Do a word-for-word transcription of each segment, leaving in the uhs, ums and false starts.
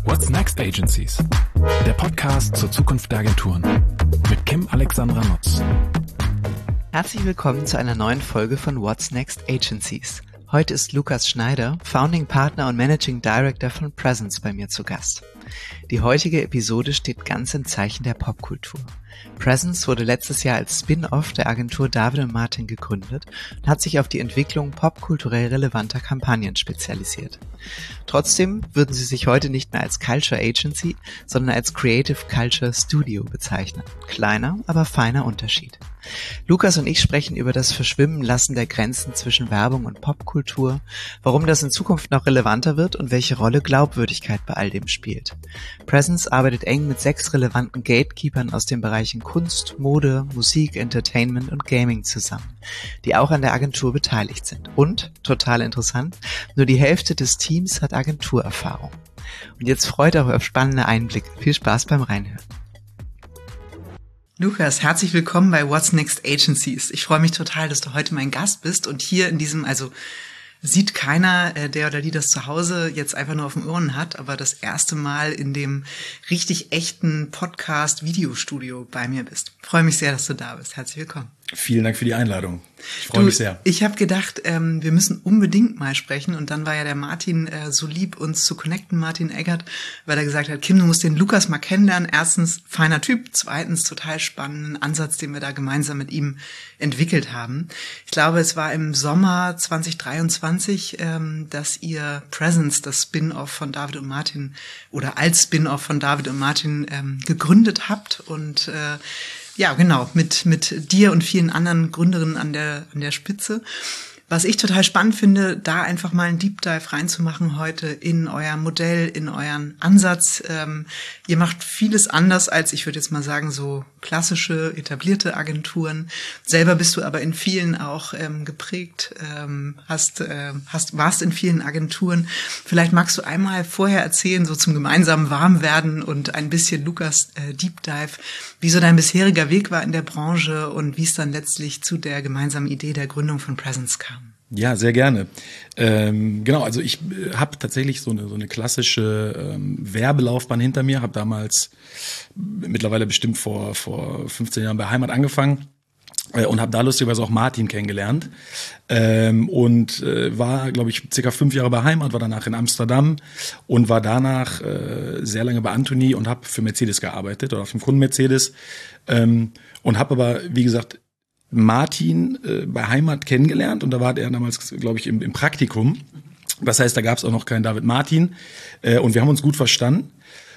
What's Next Agencies? Der Podcast zur Zukunft der Agenturen mit Kim Alexandra Nutz. Herzlich willkommen zu einer neuen Folge von What's Next Agencies. Heute ist Lukas Schneider, Founding Partner und Managing Director von Presence bei mir zu Gast. Die heutige Episode steht ganz im Zeichen der Popkultur. Presence wurde letztes Jahr als Spin-off der Agentur David und Martin gegründet und hat sich auf die Entwicklung popkulturell relevanter Kampagnen spezialisiert. Trotzdem würden sie sich heute nicht mehr als Culture Agency, sondern als Creative Culture Studio bezeichnen. Kleiner, aber feiner Unterschied. Lukas und ich sprechen über das Verschwimmen lassen der Grenzen zwischen Werbung und Popkultur, warum das in Zukunft noch relevanter wird und welche Rolle Glaubwürdigkeit bei all dem spielt. Presence arbeitet eng mit sechs relevanten Gatekeepern aus den Bereichen Kunst, Mode, Musik, Entertainment und Gaming zusammen, die auch an der Agentur beteiligt sind. Und, total interessant, nur die Hälfte des Teams hat Agenturerfahrung. Und jetzt freut euch auf spannende Einblicke. Viel Spaß beim Reinhören. Lukas, herzlich willkommen bei What's Next Agencies. Ich freue mich total, dass du heute mein Gast bist und hier in diesem, also sieht keiner, der oder die das zu Hause jetzt einfach nur auf den Ohren hat, aber das erste Mal in dem richtig echten Podcast-Videostudio bei mir bist. Ich freue mich sehr, dass du da bist. Herzlich willkommen. Vielen Dank für die Einladung. Ich freue mich sehr. Ich habe gedacht, ähm, wir müssen unbedingt mal sprechen und dann war ja der Martin äh, so lieb, uns zu connecten, Martin Eggert, weil er gesagt hat, Kim, du musst den Lukas mal kennenlernen. Erstens, feiner Typ. Zweitens, total spannenden Ansatz, den wir da gemeinsam mit ihm entwickelt haben. Ich glaube, es war im Sommer zwanzig dreiundzwanzig, ähm, dass ihr Presence, das Spin-off von David und Martin oder als Spin-off von David und Martin ähm, gegründet habt und äh, ja, genau, mit mit dir und vielen anderen Gründerinnen an der an der Spitze. Was ich total spannend finde, da einfach mal einen Deep Dive reinzumachen heute in euer Modell, in euren Ansatz. Ähm, ihr macht vieles anders als, ich würde jetzt mal sagen, so klassische, etablierte Agenturen. Selber bist du aber in vielen auch ähm, geprägt, ähm, hast, äh, hast, warst in vielen Agenturen. Vielleicht magst du einmal vorher erzählen, so zum gemeinsamen Warmwerden und ein bisschen Lukas äh, Deep Dive, wie so dein bisheriger Weg war in der Branche und wie es dann letztlich zu der gemeinsamen Idee der Gründung von Presence kam. Ja, sehr gerne. Ähm, genau, also ich äh, habe tatsächlich so eine so eine klassische ähm, Werbelaufbahn hinter mir. Habe damals mittlerweile bestimmt vor vor fünfzehn Jahren bei Heimat angefangen äh, und habe da lustigerweise auch Martin kennengelernt ähm, und äh, war, glaube ich, circa fünf Jahre bei Heimat, war danach in Amsterdam und war danach äh, sehr lange bei Anthony und habe für Mercedes gearbeitet oder auf dem Kunden Mercedes ähm, und habe aber, wie gesagt, Martin äh, bei Heimat kennengelernt und da war er damals, glaube ich, im, im Praktikum. Das heißt, da gab es auch noch keinen David Martin äh, und wir haben uns gut verstanden.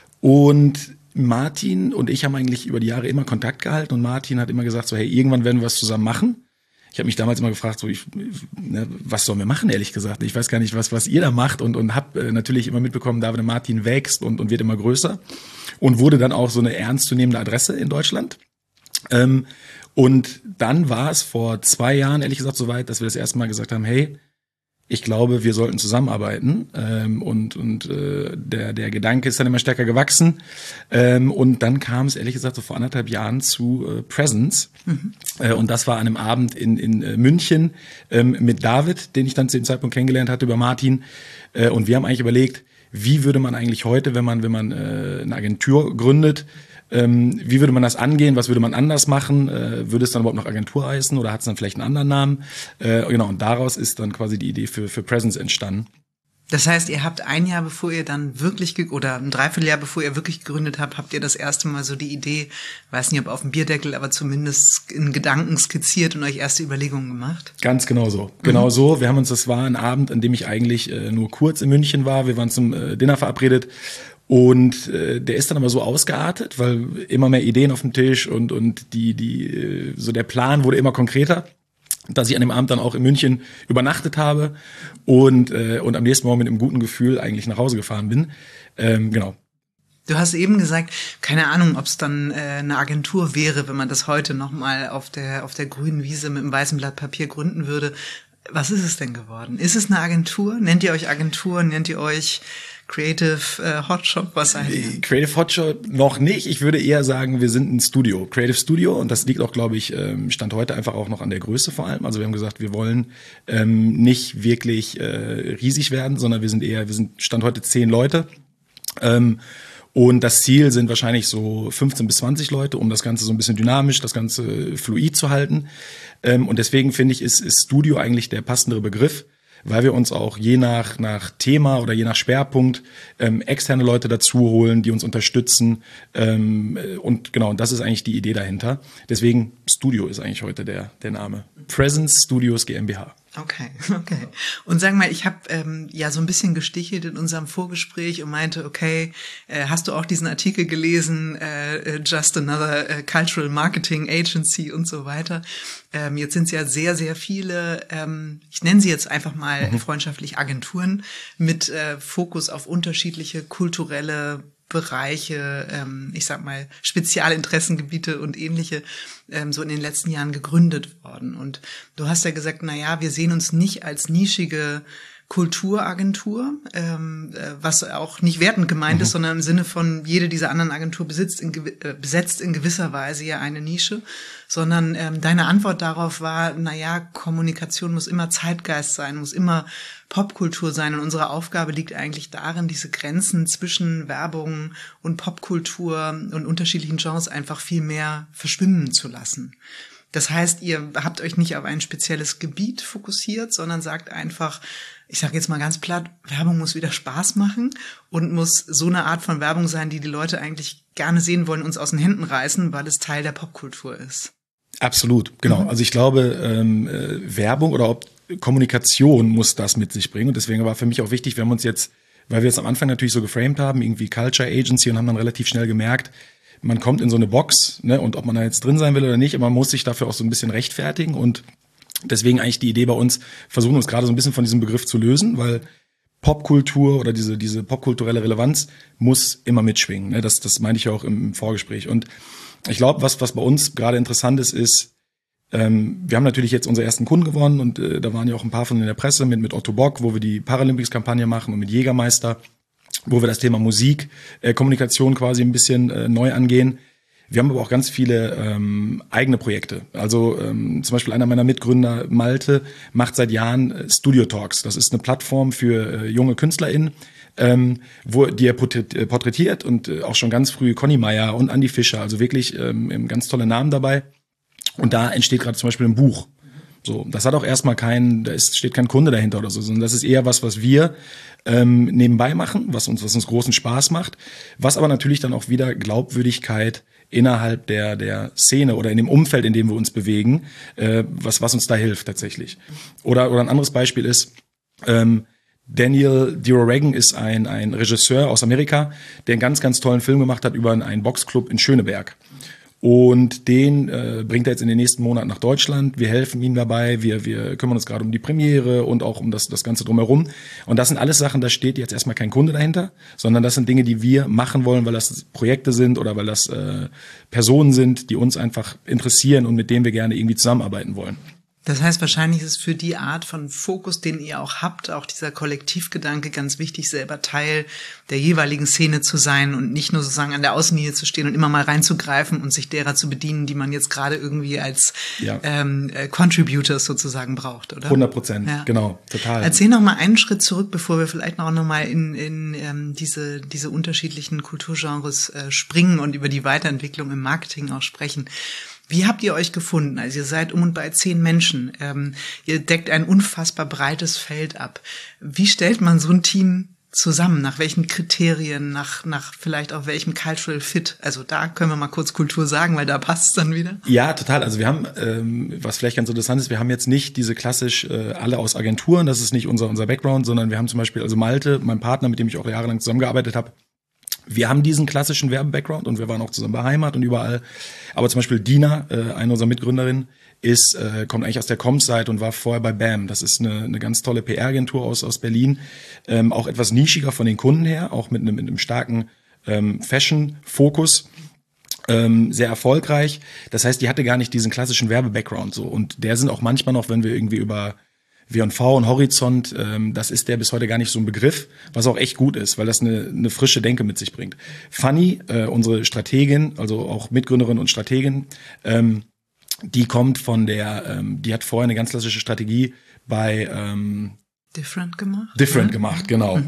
Und Martin und ich haben eigentlich über die Jahre immer Kontakt gehalten und Martin hat immer gesagt, so hey, irgendwann werden wir was zusammen machen. Ich habe mich damals immer gefragt, so ich, ne, was sollen wir machen, ehrlich gesagt. Ich weiß gar nicht, was was ihr da macht und und habe äh, natürlich immer mitbekommen, David und Martin wächst und und wird immer größer und wurde dann auch so eine ernstzunehmende Adresse in Deutschland. Ähm, Und dann war es vor zwei Jahren, ehrlich gesagt, soweit, dass wir das erste Mal gesagt haben, hey, ich glaube, wir sollten zusammenarbeiten. Ähm, und und äh, der der Gedanke ist dann immer stärker gewachsen. Ähm, und dann kam es, ehrlich gesagt, so vor anderthalb Jahren zu äh, Presence. Mhm. Äh, und das war an einem Abend in in äh, München ähm, mit David, den ich dann zu dem Zeitpunkt kennengelernt hatte, über Martin. Äh, und wir haben eigentlich überlegt, wie würde man eigentlich heute, wenn man wenn man äh, eine Agentur gründet, Ähm, wie würde man das angehen? Was würde man anders machen? Äh, würde es dann überhaupt noch Agentur heißen oder hat es dann vielleicht einen anderen Namen? Äh, genau, und daraus ist dann quasi die Idee für, für Presence entstanden. Das heißt, ihr habt ein Jahr, bevor ihr dann wirklich, ge- oder ein Dreivierteljahr, bevor ihr wirklich gegründet habt, habt ihr das erste Mal so die Idee, weiß nicht, ob auf dem Bierdeckel, aber zumindest in Gedanken skizziert und euch erste Überlegungen gemacht? Ganz genau so. Genau mhm. so. Wir haben uns, das war ein Abend, an dem ich eigentlich äh, nur kurz in München war. Wir waren zum äh, Dinner verabredet. Und äh, der ist dann aber so ausgeartet, weil immer mehr Ideen auf dem Tisch und und die die äh, so der Plan wurde immer konkreter, dass ich an dem Abend dann auch in München übernachtet habe und äh, und am nächsten Morgen mit einem guten Gefühl eigentlich nach Hause gefahren bin. Ähm, genau. Du hast eben gesagt, keine Ahnung, ob es dann äh, eine Agentur wäre, wenn man das heute nochmal auf der auf der grünen Wiese mit einem weißen Blatt Papier gründen würde. Was ist es denn geworden? Ist es eine Agentur? Nennt ihr euch Agentur? Nennt ihr euch Creative äh, Hotshot? Was seid ihr? Creative Hotshot noch nicht. Ich würde eher sagen, wir sind ein Studio, Creative Studio. Und das liegt auch, glaube ich, ähm, Stand heute einfach auch noch an der Größe vor allem. Also wir haben gesagt, wir wollen ähm, nicht wirklich äh, riesig werden, sondern wir sind eher, wir sind Stand heute zehn Leute. Ähm, und das Ziel sind wahrscheinlich so fünfzehn bis zwanzig Leute, um das Ganze so ein bisschen dynamisch, das Ganze fluid zu halten. Ähm, und deswegen finde ich, ist, ist Studio eigentlich der passendere Begriff, weil wir uns auch je nach, nach Thema oder je nach Schwerpunkt ähm, externe Leute dazu holen, die uns unterstützen. Ähm, und genau, das ist eigentlich die Idee dahinter. Deswegen Studio ist eigentlich heute der, der Name. Presence Studios GmbH. Okay, okay. Und sag mal, ich habe ähm, ja so ein bisschen gestichelt in unserem Vorgespräch und meinte, okay, äh, hast du auch diesen Artikel gelesen, äh, Just Another äh, Cultural Marketing Agency und so weiter. Ähm, jetzt sind es ja sehr, sehr viele, ähm, ich nenne sie jetzt einfach mal mhm. freundschaftlich Agenturen mit äh, Fokus auf unterschiedliche kulturelle Bereiche, ähm, ich sag mal Spezialinteressengebiete und ähnliche, ähm, so in den letzten Jahren gegründet worden. Und du hast ja gesagt, na ja, wir sehen uns nicht als nischige Kulturagentur, ähm, was auch nicht wertend gemeint mhm. ist, sondern im Sinne von jede dieser anderen Agentur besitzt in, äh, besetzt in gewisser Weise ja eine Nische, sondern ähm, deine Antwort darauf war, na ja, Kommunikation muss immer Zeitgeist sein, muss immer Popkultur sein und unsere Aufgabe liegt eigentlich darin, diese Grenzen zwischen Werbung und Popkultur und unterschiedlichen Genres einfach viel mehr verschwimmen zu lassen. Das heißt, ihr habt euch nicht auf ein spezielles Gebiet fokussiert, sondern sagt einfach, ich sage jetzt mal ganz platt, Werbung muss wieder Spaß machen und muss so eine Art von Werbung sein, die die Leute eigentlich gerne sehen wollen, uns aus den Händen reißen, weil es Teil der Popkultur ist. Absolut, genau. Mhm. Also ich glaube, ähm, äh, Werbung oder ob Kommunikation muss das mit sich bringen. Und deswegen war für mich auch wichtig, wir haben uns jetzt, weil wir es am Anfang natürlich so geframed haben, irgendwie Culture Agency und haben dann relativ schnell gemerkt, man kommt in so eine Box, ne, und ob man da jetzt drin sein will oder nicht, aber man muss sich dafür auch so ein bisschen rechtfertigen und deswegen eigentlich die Idee bei uns, versuchen uns gerade so ein bisschen von diesem Begriff zu lösen, weil Popkultur oder diese diese popkulturelle Relevanz muss immer mitschwingen. Ne? Das das meinte ich ja auch im, im Vorgespräch. Und ich glaube, was was bei uns gerade interessant ist, ist, ähm, wir haben natürlich jetzt unsere ersten Kunden gewonnen und äh, da waren ja auch ein paar von in der Presse mit mit Otto Bock, wo wir die Paralympics-Kampagne machen und mit Jägermeister, wo wir das Thema Musik, äh, Kommunikation quasi ein bisschen äh, neu angehen. Wir haben aber auch ganz viele ähm, eigene Projekte. Also ähm, zum Beispiel einer meiner Mitgründer, Malte, macht seit Jahren äh, Studio Talks. Das ist eine Plattform für äh, junge KünstlerInnen, ähm, wo die er porträtiert und äh, auch schon ganz früh Conny Meyer und Andi Fischer, also wirklich ähm, ganz tolle Namen dabei. Und da entsteht gerade zum Beispiel ein Buch. So, das hat auch erstmal kein, da ist, steht kein Kunde dahinter oder so, sondern das ist eher was, was wir ähm, nebenbei machen, was uns, was uns großen Spaß macht, was aber natürlich dann auch wieder Glaubwürdigkeit innerhalb der der Szene oder in dem Umfeld, in dem wir uns bewegen, äh, was was uns da hilft tatsächlich. Oder oder ein anderes Beispiel ist, ähm, Daniel DiRoregan ist ein ein Regisseur aus Amerika, der einen ganz ganz tollen Film gemacht hat über einen Boxclub in Schöneberg. Und den äh, bringt er jetzt in den nächsten Monaten nach Deutschland. Wir helfen ihm dabei. Wir wir kümmern uns gerade um die Premiere und auch um das das Ganze drumherum. Und das sind alles Sachen, da steht jetzt erstmal kein Kunde dahinter, sondern das sind Dinge, die wir machen wollen, weil das Projekte sind oder weil das äh, Personen sind, die uns einfach interessieren und mit denen wir gerne irgendwie zusammenarbeiten wollen. Das heißt, wahrscheinlich ist für die Art von Fokus, den ihr auch habt, auch dieser Kollektivgedanke ganz wichtig, selber Teil der jeweiligen Szene zu sein und nicht nur sozusagen an der Außenlinie zu stehen und immer mal reinzugreifen und sich derer zu bedienen, die man jetzt gerade irgendwie als ja. ähm, äh, Contributors sozusagen braucht, oder? hundert Prozent, ja. Genau, total. Erzähl noch mal einen Schritt zurück, bevor wir vielleicht auch noch mal in, in ähm, diese diese unterschiedlichen Kulturgenres äh, springen und über die Weiterentwicklung im Marketing auch sprechen. Wie habt ihr euch gefunden? Also ihr seid um und bei zehn Menschen. Ähm, ihr deckt ein unfassbar breites Feld ab. Wie stellt man so ein Team zusammen? Nach welchen Kriterien? Nach nach vielleicht auch welchem Cultural Fit? Also da können wir mal kurz Kultur sagen, weil da passt es dann wieder. Ja, total. Also wir haben, ähm, was vielleicht ganz interessant ist, wir haben jetzt nicht diese klassisch äh, alle aus Agenturen. Das ist nicht unser unser Background, sondern wir haben zum Beispiel also Malte, mein Partner, mit dem ich auch jahrelang zusammengearbeitet habe. Wir haben diesen klassischen Werbe-Background und wir waren auch zusammen bei Heimat und überall. Aber zum Beispiel Dina, äh, eine unserer Mitgründerinnen, ist, äh, kommt eigentlich aus der Comms-Seite und war vorher bei B A M. Das ist eine, eine ganz tolle P R-Agentur aus, aus Berlin. Ähm, auch etwas nischiger von den Kunden her, auch mit einem, mit einem starken ähm, Fashion-Fokus. Ähm, sehr erfolgreich. Das heißt, die hatte gar nicht diesen klassischen Werbe-Background so. Und der sind auch manchmal noch, wenn wir irgendwie über W und V und Horizont, ähm, das ist der bis heute gar nicht so ein Begriff, was auch echt gut ist, weil das eine, eine frische Denke mit sich bringt. Fanny, äh, unsere Strategin, also auch Mitgründerin und Strategin, ähm, die kommt von der, ähm, die hat vorher eine ganz klassische Strategie bei ähm, Different gemacht. Different ja. gemacht, genau. Mhm.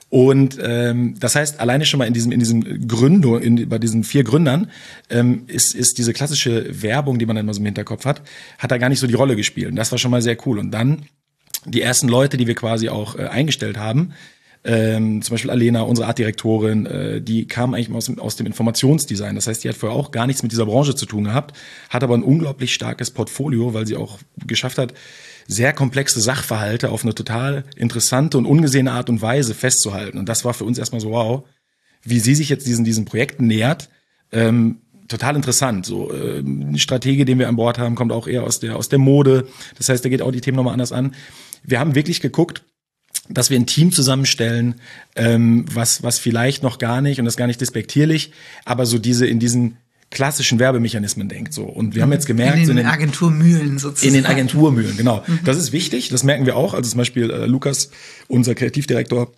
Und ähm, das heißt, alleine schon mal in diesem in diesem Gründung, in, bei diesen vier Gründern, ähm, ist ist diese klassische Werbung, die man dann immer so im Hinterkopf hat, hat da gar nicht so die Rolle gespielt. Und das war schon mal sehr cool. Und dann die ersten Leute, die wir quasi auch äh, eingestellt haben, ähm, zum Beispiel Alena, unsere Artdirektorin, äh, die kam eigentlich aus, aus dem Informationsdesign. Das heißt, die hat vorher auch gar nichts mit dieser Branche zu tun gehabt, hat aber ein unglaublich starkes Portfolio, weil sie auch geschafft hat, sehr komplexe Sachverhalte auf eine total interessante und ungesehene Art und Weise festzuhalten. Und das war für uns erstmal so, wow, wie sie sich jetzt diesen, diesen Projekten nähert, ähm, total interessant. So, äh, ein Stratege, den wir an Bord haben, kommt auch eher aus der, aus der Mode. Das heißt, der geht auch die Themen nochmal anders an. Wir haben wirklich geguckt, dass wir ein Team zusammenstellen, ähm, was was vielleicht noch gar nicht, und das gar nicht despektierlich, aber so diese in diesen klassischen Werbemechanismen denkt. So. Und wir haben jetzt gemerkt... In den, so in den Agenturmühlen sozusagen. In den Agenturmühlen, genau. Mhm. Das ist wichtig, das merken wir auch. Also zum Beispiel äh, Lukas, unser Kreativdirektor,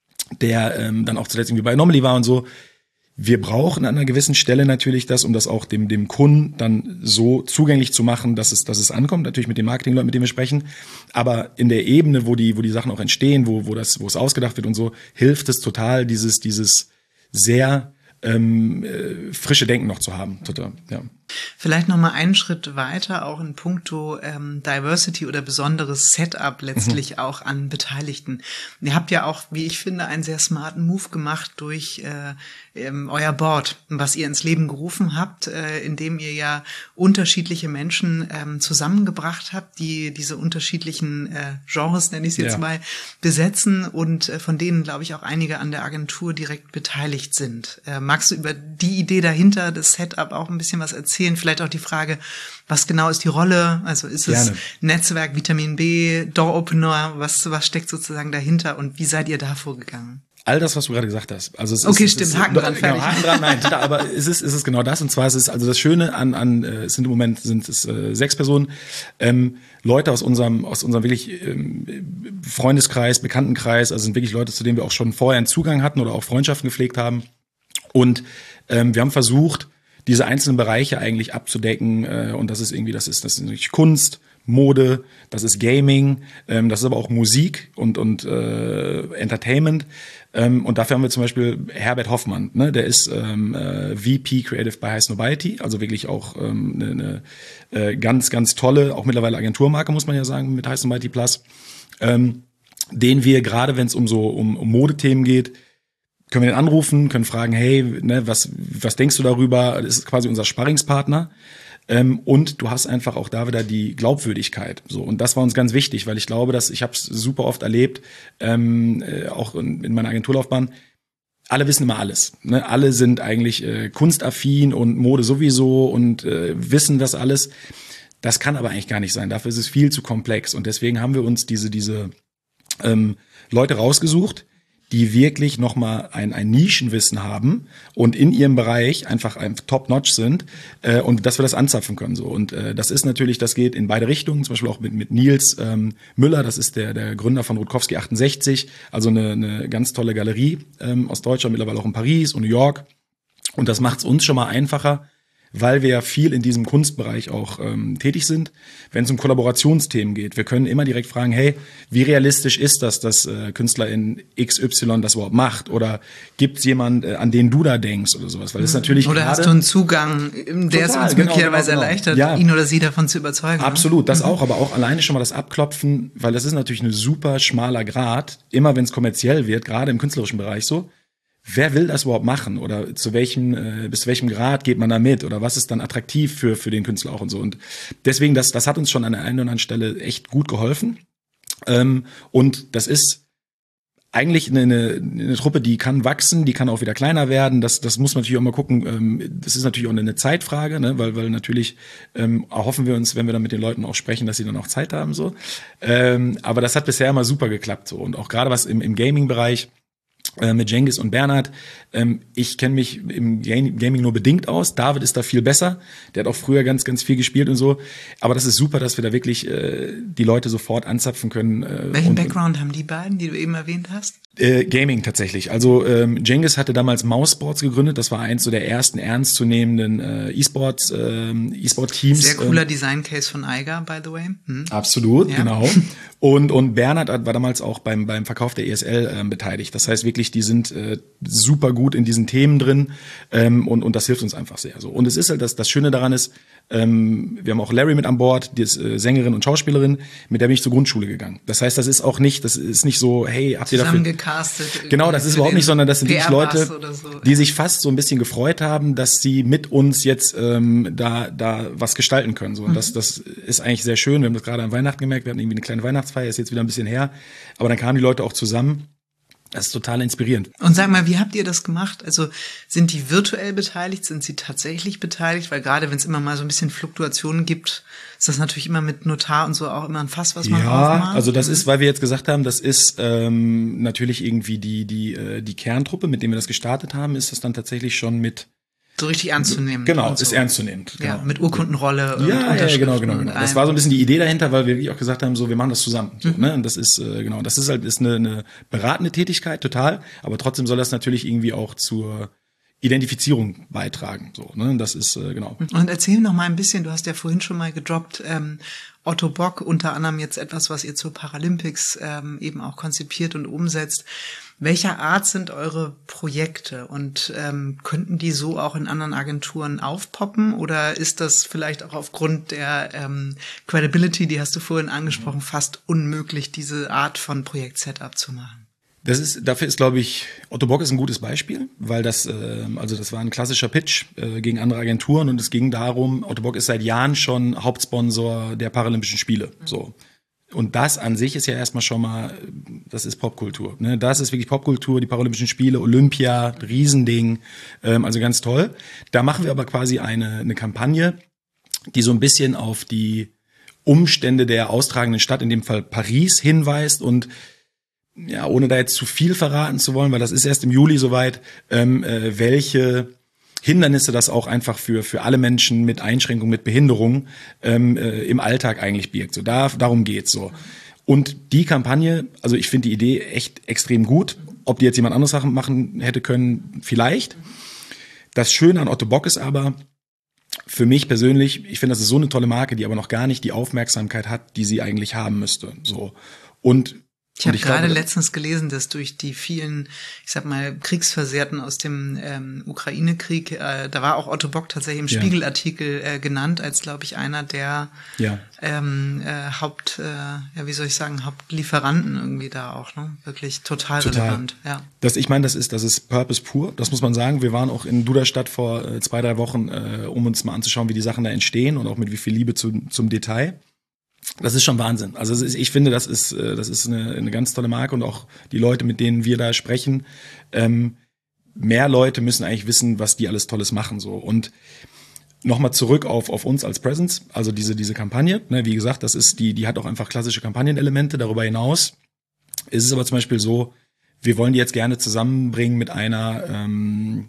der ähm, dann auch zuletzt irgendwie bei Anomaly war und so. Wir brauchen an einer gewissen Stelle natürlich das, um das auch dem dem Kunden dann so zugänglich zu machen, dass es dass es ankommt. Natürlich mit den Marketingleuten, mit denen wir sprechen. Aber in der Ebene, wo die wo die Sachen auch entstehen, wo wo das wo es ausgedacht wird und so, hilft es total, dieses dieses sehr ähm, äh, frische Denken noch zu haben. Total, ja. Vielleicht noch mal einen Schritt weiter, auch in puncto ähm, Diversity oder besonderes Setup letztlich mhm. auch an Beteiligten. Ihr habt ja auch, wie ich finde, einen sehr smarten Move gemacht durch äh, ähm, euer Board, was ihr ins Leben gerufen habt, äh, indem ihr ja unterschiedliche Menschen ähm, zusammengebracht habt, die diese unterschiedlichen äh, Genres, nenne ich es jetzt ja. mal, besetzen und äh, von denen, glaube ich, auch einige an der Agentur direkt beteiligt sind. Äh, magst du über die Idee dahinter, das Setup auch ein bisschen was erzählen? Vielleicht auch die Frage, was genau ist die Rolle? Also ist es Gerne. Netzwerk, Vitamin B, Door-Opener? Was, was steckt sozusagen dahinter und wie seid ihr da vorgegangen? All das, was du gerade gesagt hast. Also es okay, ist, stimmt, es ist, Haken dran, genau, fertig. Haken dran, nein, klar, aber es ist, es ist genau das. Und zwar ist es, also das Schöne an, an es sind im Moment sind es äh, sechs Personen, ähm, Leute aus unserem, aus unserem wirklich ähm, Freundeskreis, Bekanntenkreis, also sind wirklich Leute, zu denen wir auch schon vorher einen Zugang hatten oder auch Freundschaften gepflegt haben. Und ähm, wir haben versucht, diese einzelnen Bereiche eigentlich abzudecken, äh, und das ist irgendwie, das ist, das ist natürlich Kunst, Mode, das ist Gaming, ähm, das ist aber auch Musik und und äh, Entertainment, ähm, und dafür haben wir zum Beispiel Herbert Hoffmann, ne, der ist ähm, äh, V P Creative bei High Snobiety, also wirklich auch ähm, eine, eine äh, ganz ganz tolle, auch mittlerweile Agenturmarke muss man ja sagen mit High Snobiety Plus, ähm, den wir gerade, wenn es um so um, um Modethemen geht, können wir den anrufen, können fragen, hey, ne, was was denkst du darüber? Das ist quasi unser Sparringspartner. Ähm, und du hast einfach auch da wieder die Glaubwürdigkeit. So, und das war uns ganz wichtig, weil ich glaube, dass ich habe es super oft erlebt, ähm, äh, auch in, in meiner Agenturlaufbahn. Alle wissen immer alles. Ne? Alle sind eigentlich äh, kunstaffin und Mode sowieso und äh, wissen das alles. Das kann aber eigentlich gar nicht sein. Dafür ist es viel zu komplex. Und deswegen haben wir uns diese diese ähm, Leute rausgesucht, die wirklich nochmal ein, ein Nischenwissen haben und in ihrem Bereich einfach ein top-notch sind, äh, und dass wir das anzapfen können. So. Und äh, das ist natürlich, das geht in beide Richtungen, zum Beispiel auch mit, mit Nils ähm, Müller, das ist der, der Gründer von Rutkowski achtundsechzig, also eine, eine ganz tolle Galerie ähm, aus Deutschland, mittlerweile auch in Paris und New York. Und das macht es uns schon mal einfacher, weil wir ja viel in diesem Kunstbereich auch ähm, tätig sind, wenn es um Kollaborationsthemen geht. Wir können immer direkt fragen, hey, wie realistisch ist das, dass äh, Künstler in X Y das überhaupt macht? Oder gibt es jemanden, äh, an den du da denkst oder sowas? Weil das natürlich oder hast du einen Zugang, der es uns genau, möglicherweise genau, genau. erleichtert, ja. ihn oder sie davon zu überzeugen. Absolut, das mhm. auch, aber auch alleine schon mal das Abklopfen, weil das ist natürlich ein super schmaler Grat, immer wenn es kommerziell wird, gerade im künstlerischen Bereich so. Wer will das überhaupt machen oder zu welchem äh, bis zu welchem Grad geht man da mit oder was ist dann attraktiv für für den Künstler auch und so, und deswegen das das hat uns schon an der einen oder anderen Stelle echt gut geholfen, ähm, und das ist eigentlich eine, eine, eine Truppe, die kann wachsen, die kann auch wieder kleiner werden, das das muss man natürlich auch mal gucken, ähm, das ist natürlich auch eine Zeitfrage, ne, weil weil natürlich ähm, erhoffen wir uns, wenn wir dann mit den Leuten auch sprechen, dass sie dann auch Zeit haben so, ähm, aber das hat bisher immer super geklappt so, und auch gerade was im im Gaming-Bereich mit Cengiz und Bernhard. Ähm, ich kenne mich im Gaming nur bedingt aus. David ist da viel besser. Der hat auch früher ganz, ganz viel gespielt und so. Aber das ist super, dass wir da wirklich äh, die Leute sofort anzapfen können. Äh, Welchen und, Background haben die beiden, die du eben erwähnt hast? Äh, Gaming tatsächlich. Also ähm, Cengiz hatte damals Mousesports gegründet. Das war eins so der ersten ernstzunehmenden äh, E-Sports, äh, E-Sport-Teams. Sehr cooler ähm, Design-Case von Eiger, by the way. Hm. Absolut, ja. genau. Und und Bernhard war damals auch beim beim Verkauf der E S L äh, beteiligt. Das heißt wirklich wirklich, die sind äh, super gut in diesen Themen drin ähm, und, und das hilft uns einfach sehr. So. Und es ist halt, das, das Schöne daran ist, ähm, wir haben auch Larry mit an Bord, die ist äh, Sängerin und Schauspielerin, mit der bin ich zur Grundschule gegangen. Das heißt, das ist auch nicht, das ist nicht so, hey, habt ihr dafür... Zusammengecastet. Genau, das ist überhaupt nicht, sondern das sind wirklich Leute, so, die sich fast so ein bisschen gefreut haben, dass sie mit uns jetzt ähm, da da was gestalten können. So. Und mhm. das, das ist eigentlich sehr schön. Wir haben das gerade an Weihnachten gemerkt, wir hatten irgendwie eine kleine Weihnachtsfeier, ist jetzt wieder ein bisschen her, aber dann kamen die Leute auch zusammen. Das ist total inspirierend. Und sag mal, wie habt ihr das gemacht? Also sind die virtuell beteiligt? Sind sie tatsächlich beteiligt? Weil gerade wenn es immer mal so ein bisschen Fluktuationen gibt, ist das natürlich immer mit Notar und so auch immer ein Fass, was man ja, aufmacht. Also das ist, weil wir jetzt gesagt haben, das ist ähm, natürlich irgendwie die die äh, die Kerntruppe, mit dem wir das gestartet haben, ist das dann tatsächlich schon mit so richtig ernst zu nehmen. Genau, so. ist ernst zu nehmen. Genau. Ja, mit Urkundenrolle. Und ja, ja, genau, genau, genau. Das war so ein bisschen die Idee dahinter, weil wir wirklich auch gesagt haben, so, wir machen das zusammen. So, mhm. ne? Und das ist, äh, genau, das ist halt, ist eine, eine beratende Tätigkeit, total. Aber trotzdem soll das natürlich irgendwie auch zur Identifizierung beitragen. So, ne? Das ist, äh, genau. Und erzähl noch mal ein bisschen, du hast ja vorhin schon mal gedroppt, ähm, Otto Bock, unter anderem jetzt etwas, was ihr zur Paralympics ähm, eben auch konzipiert und umsetzt. Welcher Art sind eure Projekte und ähm, könnten die so auch in anderen Agenturen aufpoppen oder ist das vielleicht auch aufgrund der ähm, Credibility, die hast du vorhin angesprochen, fast unmöglich, diese Art von Projekt-Setup zu machen? Das ist, dafür ist, glaube ich, Otto Bock ist ein gutes Beispiel, weil das, äh, also das war ein klassischer Pitch äh, gegen andere Agenturen und es ging darum, Otto Bock ist seit Jahren schon Hauptsponsor der Paralympischen Spiele, mhm. so. Und das an sich ist ja erstmal schon mal, das ist Popkultur. Ne? Das ist wirklich Popkultur, die Paralympischen Spiele, Olympia, Riesending, ähm, also ganz toll. Da machen wir aber quasi eine, eine Kampagne, die so ein bisschen auf die Umstände der austragenden Stadt, in dem Fall Paris, hinweist und ja, ohne da jetzt zu viel verraten zu wollen, weil das ist erst im Juli soweit, ähm, äh, welche Hindernisse das auch einfach für für alle Menschen mit Einschränkungen, mit Behinderung ähm, äh, im Alltag eigentlich birgt. So da darum geht's so. Und die Kampagne, also ich finde die Idee echt extrem gut. Ob die jetzt jemand anderes Sachen machen hätte können, vielleicht. Das Schöne an Otto Bock ist aber für mich persönlich, ich finde, das ist so eine tolle Marke, die aber noch gar nicht die Aufmerksamkeit hat, die sie eigentlich haben müsste. So und Ich habe gerade glaube, letztens gelesen, dass durch die vielen, ich sag mal, Kriegsversehrten aus dem ähm, Ukraine-Krieg, äh, da war auch Otto Bock tatsächlich im ja. Spiegelartikel äh, genannt, als, glaube ich, einer der ja. ähm, äh, Haupt, äh, ja, wie soll ich sagen, Hauptlieferanten irgendwie da auch, ne? Wirklich total, total. relevant. Ja. Das, ich meine, das ist, das ist Purpose pur, das muss man sagen. Wir waren auch in Duderstadt vor äh, zwei, drei Wochen, äh, um uns mal anzuschauen, wie die Sachen da entstehen und auch mit wie viel Liebe zu, zum Detail. Das ist schon Wahnsinn. Also ist, ich finde, das ist das ist eine, eine ganz tolle Marke und auch die Leute, mit denen wir da sprechen, ähm, mehr Leute müssen eigentlich wissen, was die alles Tolles machen so. Und nochmal zurück auf auf uns als Presence, also diese diese Kampagne. Ne, wie gesagt, das ist die die hat auch einfach klassische Kampagnenelemente. Darüber hinaus ist es aber zum Beispiel so, wir wollen die jetzt gerne zusammenbringen mit einer ähm,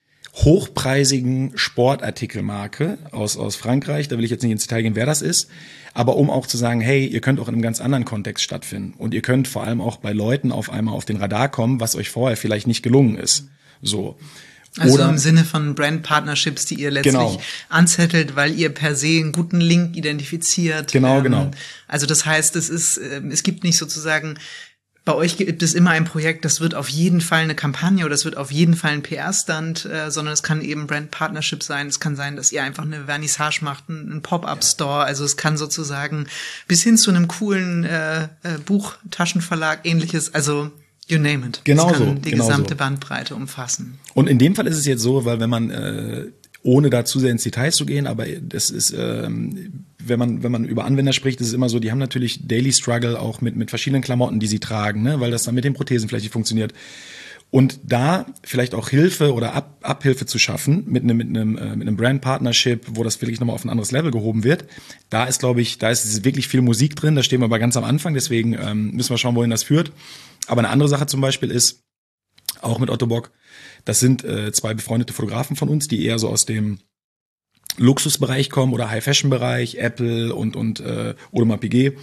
hochpreisigen Sportartikelmarke aus aus Frankreich. Da will ich jetzt nicht ins Detail gehen, wer das ist. Aber um auch zu sagen, hey, ihr könnt auch in einem ganz anderen Kontext stattfinden. Und ihr könnt vor allem auch bei Leuten auf einmal auf den Radar kommen, was euch vorher vielleicht nicht gelungen ist. So. Also Oder, im Sinne von Brand-Partnerships, die ihr letztlich genau. anzettelt, weil ihr per se einen guten Link identifiziert. Genau, ähm, genau. Also das heißt, es ist, es gibt nicht sozusagen, bei euch gibt es immer ein Projekt, das wird auf jeden Fall eine Kampagne oder das wird auf jeden Fall ein P R-Stand, äh, sondern es kann eben Brand-Partnership sein. Es kann sein, dass ihr einfach eine Vernissage macht, einen Pop-Up-Store. Also es kann sozusagen bis hin zu einem coolen äh, äh, Buch, Taschenverlag, ähnliches, also you name it. Genau das kann so, die genau gesamte so. Bandbreite umfassen. Und in dem Fall ist es jetzt so, weil wenn man äh, ohne da zu sehr ins Detail zu gehen, aber das ist, ähm, wenn man wenn man über Anwender spricht, ist es immer so, die haben natürlich Daily Struggle auch mit mit verschiedenen Klamotten, die sie tragen, ne, weil das dann mit den Prothesen vielleicht nicht funktioniert. Und da vielleicht auch Hilfe oder Ab, Abhilfe zu schaffen mit einem mit einem äh, mit einem Brand Partnership, wo das wirklich nochmal auf ein anderes Level gehoben wird, da ist, glaube ich, da ist wirklich viel Musik drin. Da stehen wir aber ganz am Anfang, deswegen ähm, müssen wir schauen, wohin das führt. Aber eine andere Sache zum Beispiel ist auch mit Otto Bock. Das sind äh, zwei befreundete Fotografen von uns, die eher so aus dem Luxusbereich kommen oder High-Fashion-Bereich, Apple und und äh, Audemars Piguet,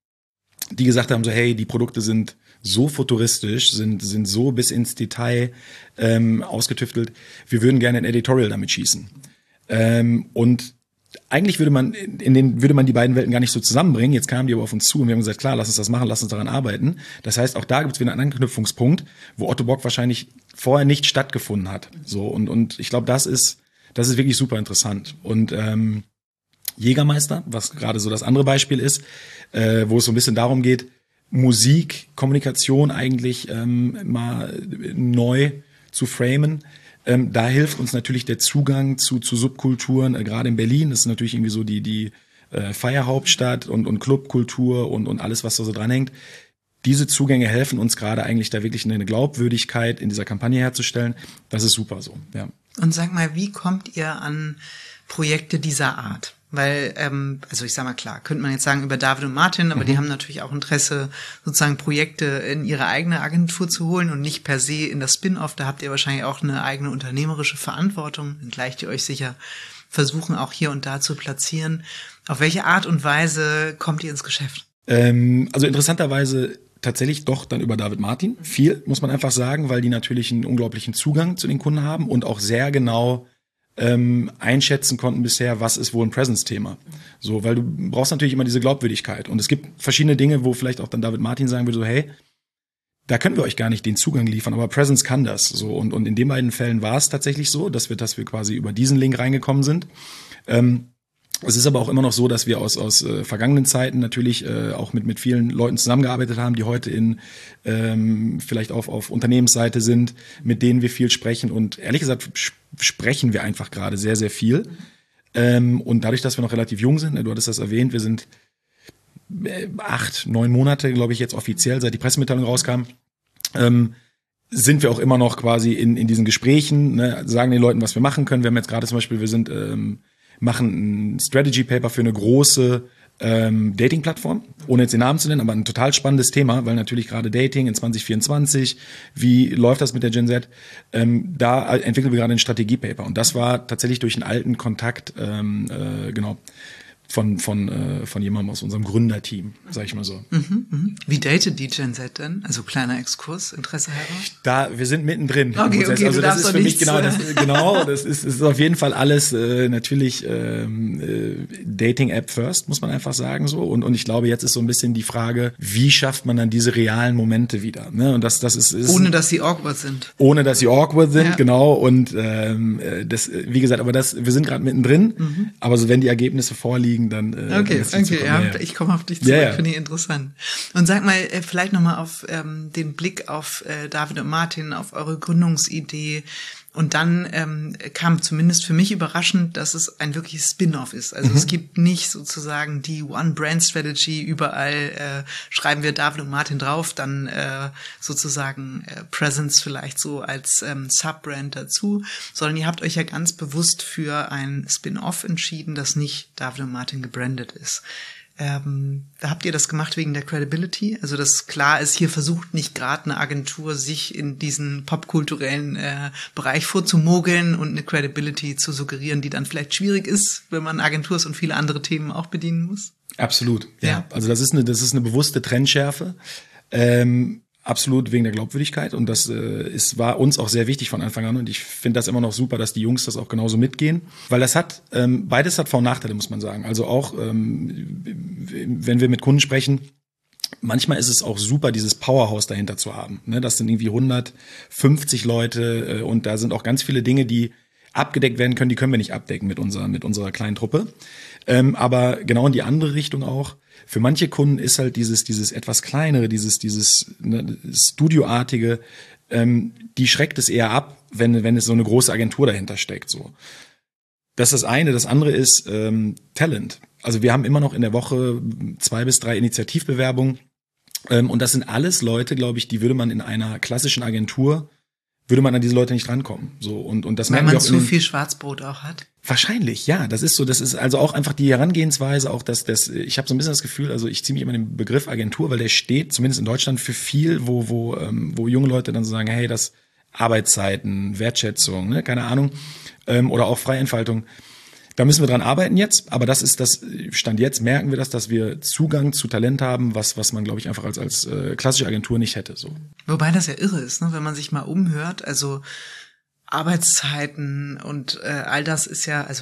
die gesagt haben so, hey, die Produkte sind so futuristisch, sind sind so bis ins Detail ähm, ausgetüftelt. Wir würden gerne ein Editorial damit schießen. Ähm, und eigentlich würde man in den würde man die beiden Welten gar nicht so zusammenbringen. Jetzt kamen die aber auf uns zu und wir haben gesagt, klar, lass uns das machen, lass uns daran arbeiten. Das heißt, auch da gibt es wieder einen Anknüpfungspunkt, wo Otto Bock wahrscheinlich vorher nicht stattgefunden hat. So und und ich glaube, das ist das ist wirklich super interessant. Und ähm, Jägermeister, was gerade so das andere Beispiel ist, äh, wo es so ein bisschen darum geht, Musik, Kommunikation eigentlich ähm, mal neu zu framen. Ähm, da hilft uns natürlich der Zugang zu, zu Subkulturen, äh, gerade in Berlin. Das ist natürlich irgendwie so die, die äh, Feierhauptstadt und, und Clubkultur und, und alles, was da so dranhängt. Diese Zugänge helfen uns gerade eigentlich da wirklich eine Glaubwürdigkeit in dieser Kampagne herzustellen. Das ist super so, ja. Und sag mal, wie kommt ihr an Projekte dieser Art? Weil, ähm, also ich sag mal klar, könnte man jetzt sagen über David und Martin, aber mhm. die haben natürlich auch Interesse, sozusagen Projekte in ihre eigene Agentur zu holen und nicht per se in das Spin-off. Da habt ihr wahrscheinlich auch eine eigene unternehmerische Verantwortung, wenngleich die euch sicher versuchen, auch hier und da zu platzieren. Auf welche Art und Weise kommt ihr ins Geschäft? Ähm, also interessanterweise tatsächlich doch dann über David Martin. Viel, muss man einfach sagen, weil die natürlich einen unglaublichen Zugang zu den Kunden haben und auch sehr genau Ähm, einschätzen konnten bisher, was ist wohl ein Presence-Thema. So, weil du brauchst natürlich immer diese Glaubwürdigkeit. Und es gibt verschiedene Dinge, wo vielleicht auch dann David Martin sagen würde, so, hey, da können wir euch gar nicht den Zugang liefern, aber Presence kann das. So, und, und in den beiden Fällen war es tatsächlich so, dass wir, dass wir quasi über diesen Link reingekommen sind. Ähm, Es ist aber auch immer noch so, dass wir aus aus äh, vergangenen Zeiten natürlich äh, auch mit mit vielen Leuten zusammengearbeitet haben, die heute in ähm, vielleicht auf auf Unternehmensseite sind, mit denen wir viel sprechen. Und ehrlich gesagt sp- sprechen wir einfach gerade sehr, sehr viel. Ähm, und dadurch, dass wir noch relativ jung sind, du hattest das erwähnt, wir sind äh, acht, neun Monate, glaube ich, jetzt offiziell, seit die Pressemitteilung rauskam, ähm, sind wir auch immer noch quasi in in diesen Gesprächen, ne, sagen den Leuten, was wir machen können. Wir haben jetzt gerade zum Beispiel, wir sind ähm, machen ein Strategy Paper für eine große ähm, Dating-Plattform, ohne jetzt den Namen zu nennen, aber ein total spannendes Thema, weil natürlich gerade Dating in zwanzig vierundzwanzig, wie läuft das mit der Gen Z, ähm, da entwickeln wir gerade ein Strategie-Paper und das war tatsächlich durch einen alten Kontakt, ähm, äh, genau, von von äh, von jemandem aus unserem Gründerteam, sag ich mal so. Mhm, mhm. Wie datet die Gen Z denn? Also kleiner Exkurs, Interesse halber? Da wir sind mittendrin. Okay, okay, also das ist für mich nichts, genau das genau, das ist, ist auf jeden Fall alles äh, natürlich ähm, äh, Dating App first, muss man einfach sagen so und und ich glaube, jetzt ist so ein bisschen die Frage, wie schafft man dann diese realen Momente wieder, ne? Und das das ist, ist ohne dass sie awkward sind. Ohne dass sie awkward sind, ja. Genau und ähm, das wie gesagt, aber das wir sind gerade mittendrin, mhm. aber so wenn die Ergebnisse vorliegen, dann äh, okay, dann okay, ja, ja. Ich komme auf dich zurück, ja, ja. Finde ich interessant. Und sag mal, äh, vielleicht nochmal auf ähm, den Blick auf äh, David und Martin, auf eure Gründungsidee. Und dann ähm, kam zumindest für mich überraschend, dass es ein wirkliches Spin-off ist. Also mhm. es gibt nicht sozusagen die One-Brand-Strategy, überall äh, schreiben wir David und Martin drauf, dann äh, sozusagen äh, Presence vielleicht so als ähm, Sub-Brand dazu, sondern ihr habt euch ja ganz bewusst für ein Spin-off entschieden, das nicht David und Martin gebrandet ist. Ähm, da habt ihr das gemacht wegen der Credibility? Also dass klar ist, hier versucht nicht gerade eine Agentur, sich in diesen popkulturellen äh, Bereich vorzumogeln und eine Credibility zu suggerieren, die dann vielleicht schwierig ist, wenn man Agentur ist und viele andere Themen auch bedienen muss? Absolut, ja. ja. Also das ist eine, das ist eine bewusste Trendschärfe. Ähm, Absolut wegen der Glaubwürdigkeit und das äh, ist, war uns auch sehr wichtig von Anfang an und ich finde das immer noch super, dass die Jungs das auch genauso mitgehen, weil das hat, ähm, beides hat Vor- und Nachteile, muss man sagen. Also auch, ähm, wenn wir mit Kunden sprechen, manchmal ist es auch super, dieses Powerhouse dahinter zu haben. Ne? Das sind irgendwie hundertfünfzig Leute äh, und da sind auch ganz viele Dinge, die abgedeckt werden können, die können wir nicht abdecken mit unserer, mit unserer kleinen Truppe. Ähm, aber genau in die andere Richtung auch. Für manche Kunden ist halt dieses, dieses etwas kleinere, dieses, dieses ne, Studioartige, ähm, die schreckt es eher ab, wenn, wenn es so eine große Agentur dahinter steckt, so. Das ist das eine. Das andere ist, ähm, Talent. Also wir haben immer noch in der Woche zwei bis drei Initiativbewerbungen, ähm, und das sind alles Leute, glaube ich, die würde man in einer klassischen Agentur würde man an diese Leute nicht rankommen. So und und das Weil merken man wir auch zu in den, viel Schwarzbrot auch hat. Wahrscheinlich, ja. Das ist so. Das ist also auch einfach die Herangehensweise. Auch das, das. Ich habe so ein bisschen das Gefühl. Also ich ziehe mich immer den Begriff Agentur, weil der steht zumindest in Deutschland für viel, wo wo ähm, wo junge Leute dann so sagen, hey, das Arbeitszeiten, Wertschätzung, ne, keine Ahnung, ähm, oder auch freie Entfaltung. Da müssen wir dran arbeiten jetzt, aber das ist das Stand jetzt, merken wir das, dass wir Zugang zu Talent haben, was was man, glaube ich, einfach als als äh, klassische Agentur nicht hätte. So. Wobei das ja irre ist, ne? Wenn man sich mal umhört, also Arbeitszeiten und äh, all das ist ja, also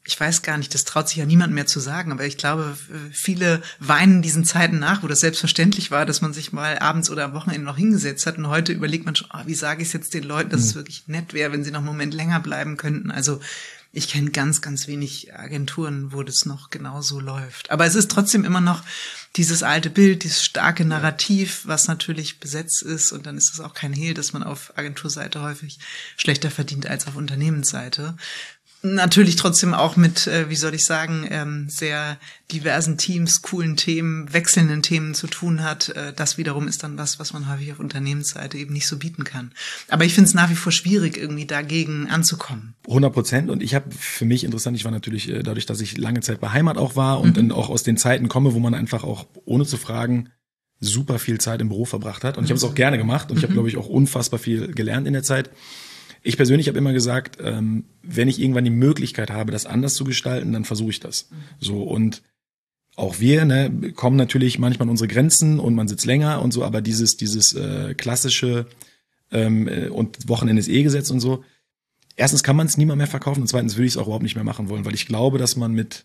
ich weiß gar nicht, das traut sich ja niemand mehr zu sagen, aber ich glaube, viele weinen diesen Zeiten nach, wo das selbstverständlich war, dass man sich mal abends oder am Wochenende noch hingesetzt hat und heute überlegt man schon, oh, wie sage ich es jetzt den Leuten, dass mhm. es wirklich nett wäre, wenn sie noch einen Moment länger bleiben könnten. Also ich kenne ganz, ganz wenig Agenturen, wo das noch genauso läuft. Aber es ist trotzdem immer noch dieses alte Bild, dieses starke Narrativ, was natürlich besetzt ist. Und dann ist es auch kein Hehl, dass man auf Agenturseite häufig schlechter verdient als auf Unternehmensseite. Natürlich trotzdem auch mit, äh, wie soll ich sagen, ähm, sehr diversen Teams, coolen Themen, wechselnden Themen zu tun hat. Äh, das wiederum ist dann was, was man häufig auf Unternehmensseite eben nicht so bieten kann. Aber ich finde es nach wie vor schwierig, irgendwie dagegen anzukommen. hundert Prozent. Und ich habe für mich interessant, ich war natürlich äh, dadurch, dass ich lange Zeit bei Heimat auch war und mhm. dann auch aus den Zeiten komme, wo man einfach auch ohne zu fragen super viel Zeit im Büro verbracht hat. Und ich habe es auch gerne gemacht und mhm. ich habe, glaube ich, auch unfassbar viel gelernt in der Zeit. Ich persönlich habe immer gesagt, ähm, wenn ich irgendwann die Möglichkeit habe, das anders zu gestalten, dann versuche ich das. So, und auch wir ne, kommen natürlich manchmal an unsere Grenzen und man sitzt länger und so, aber dieses dieses äh, klassische ähm, und Wochenende ist eh Gesetz und so. Erstens kann man es niemand mehr verkaufen und zweitens würde ich es auch überhaupt nicht mehr machen wollen, weil ich glaube, dass man mit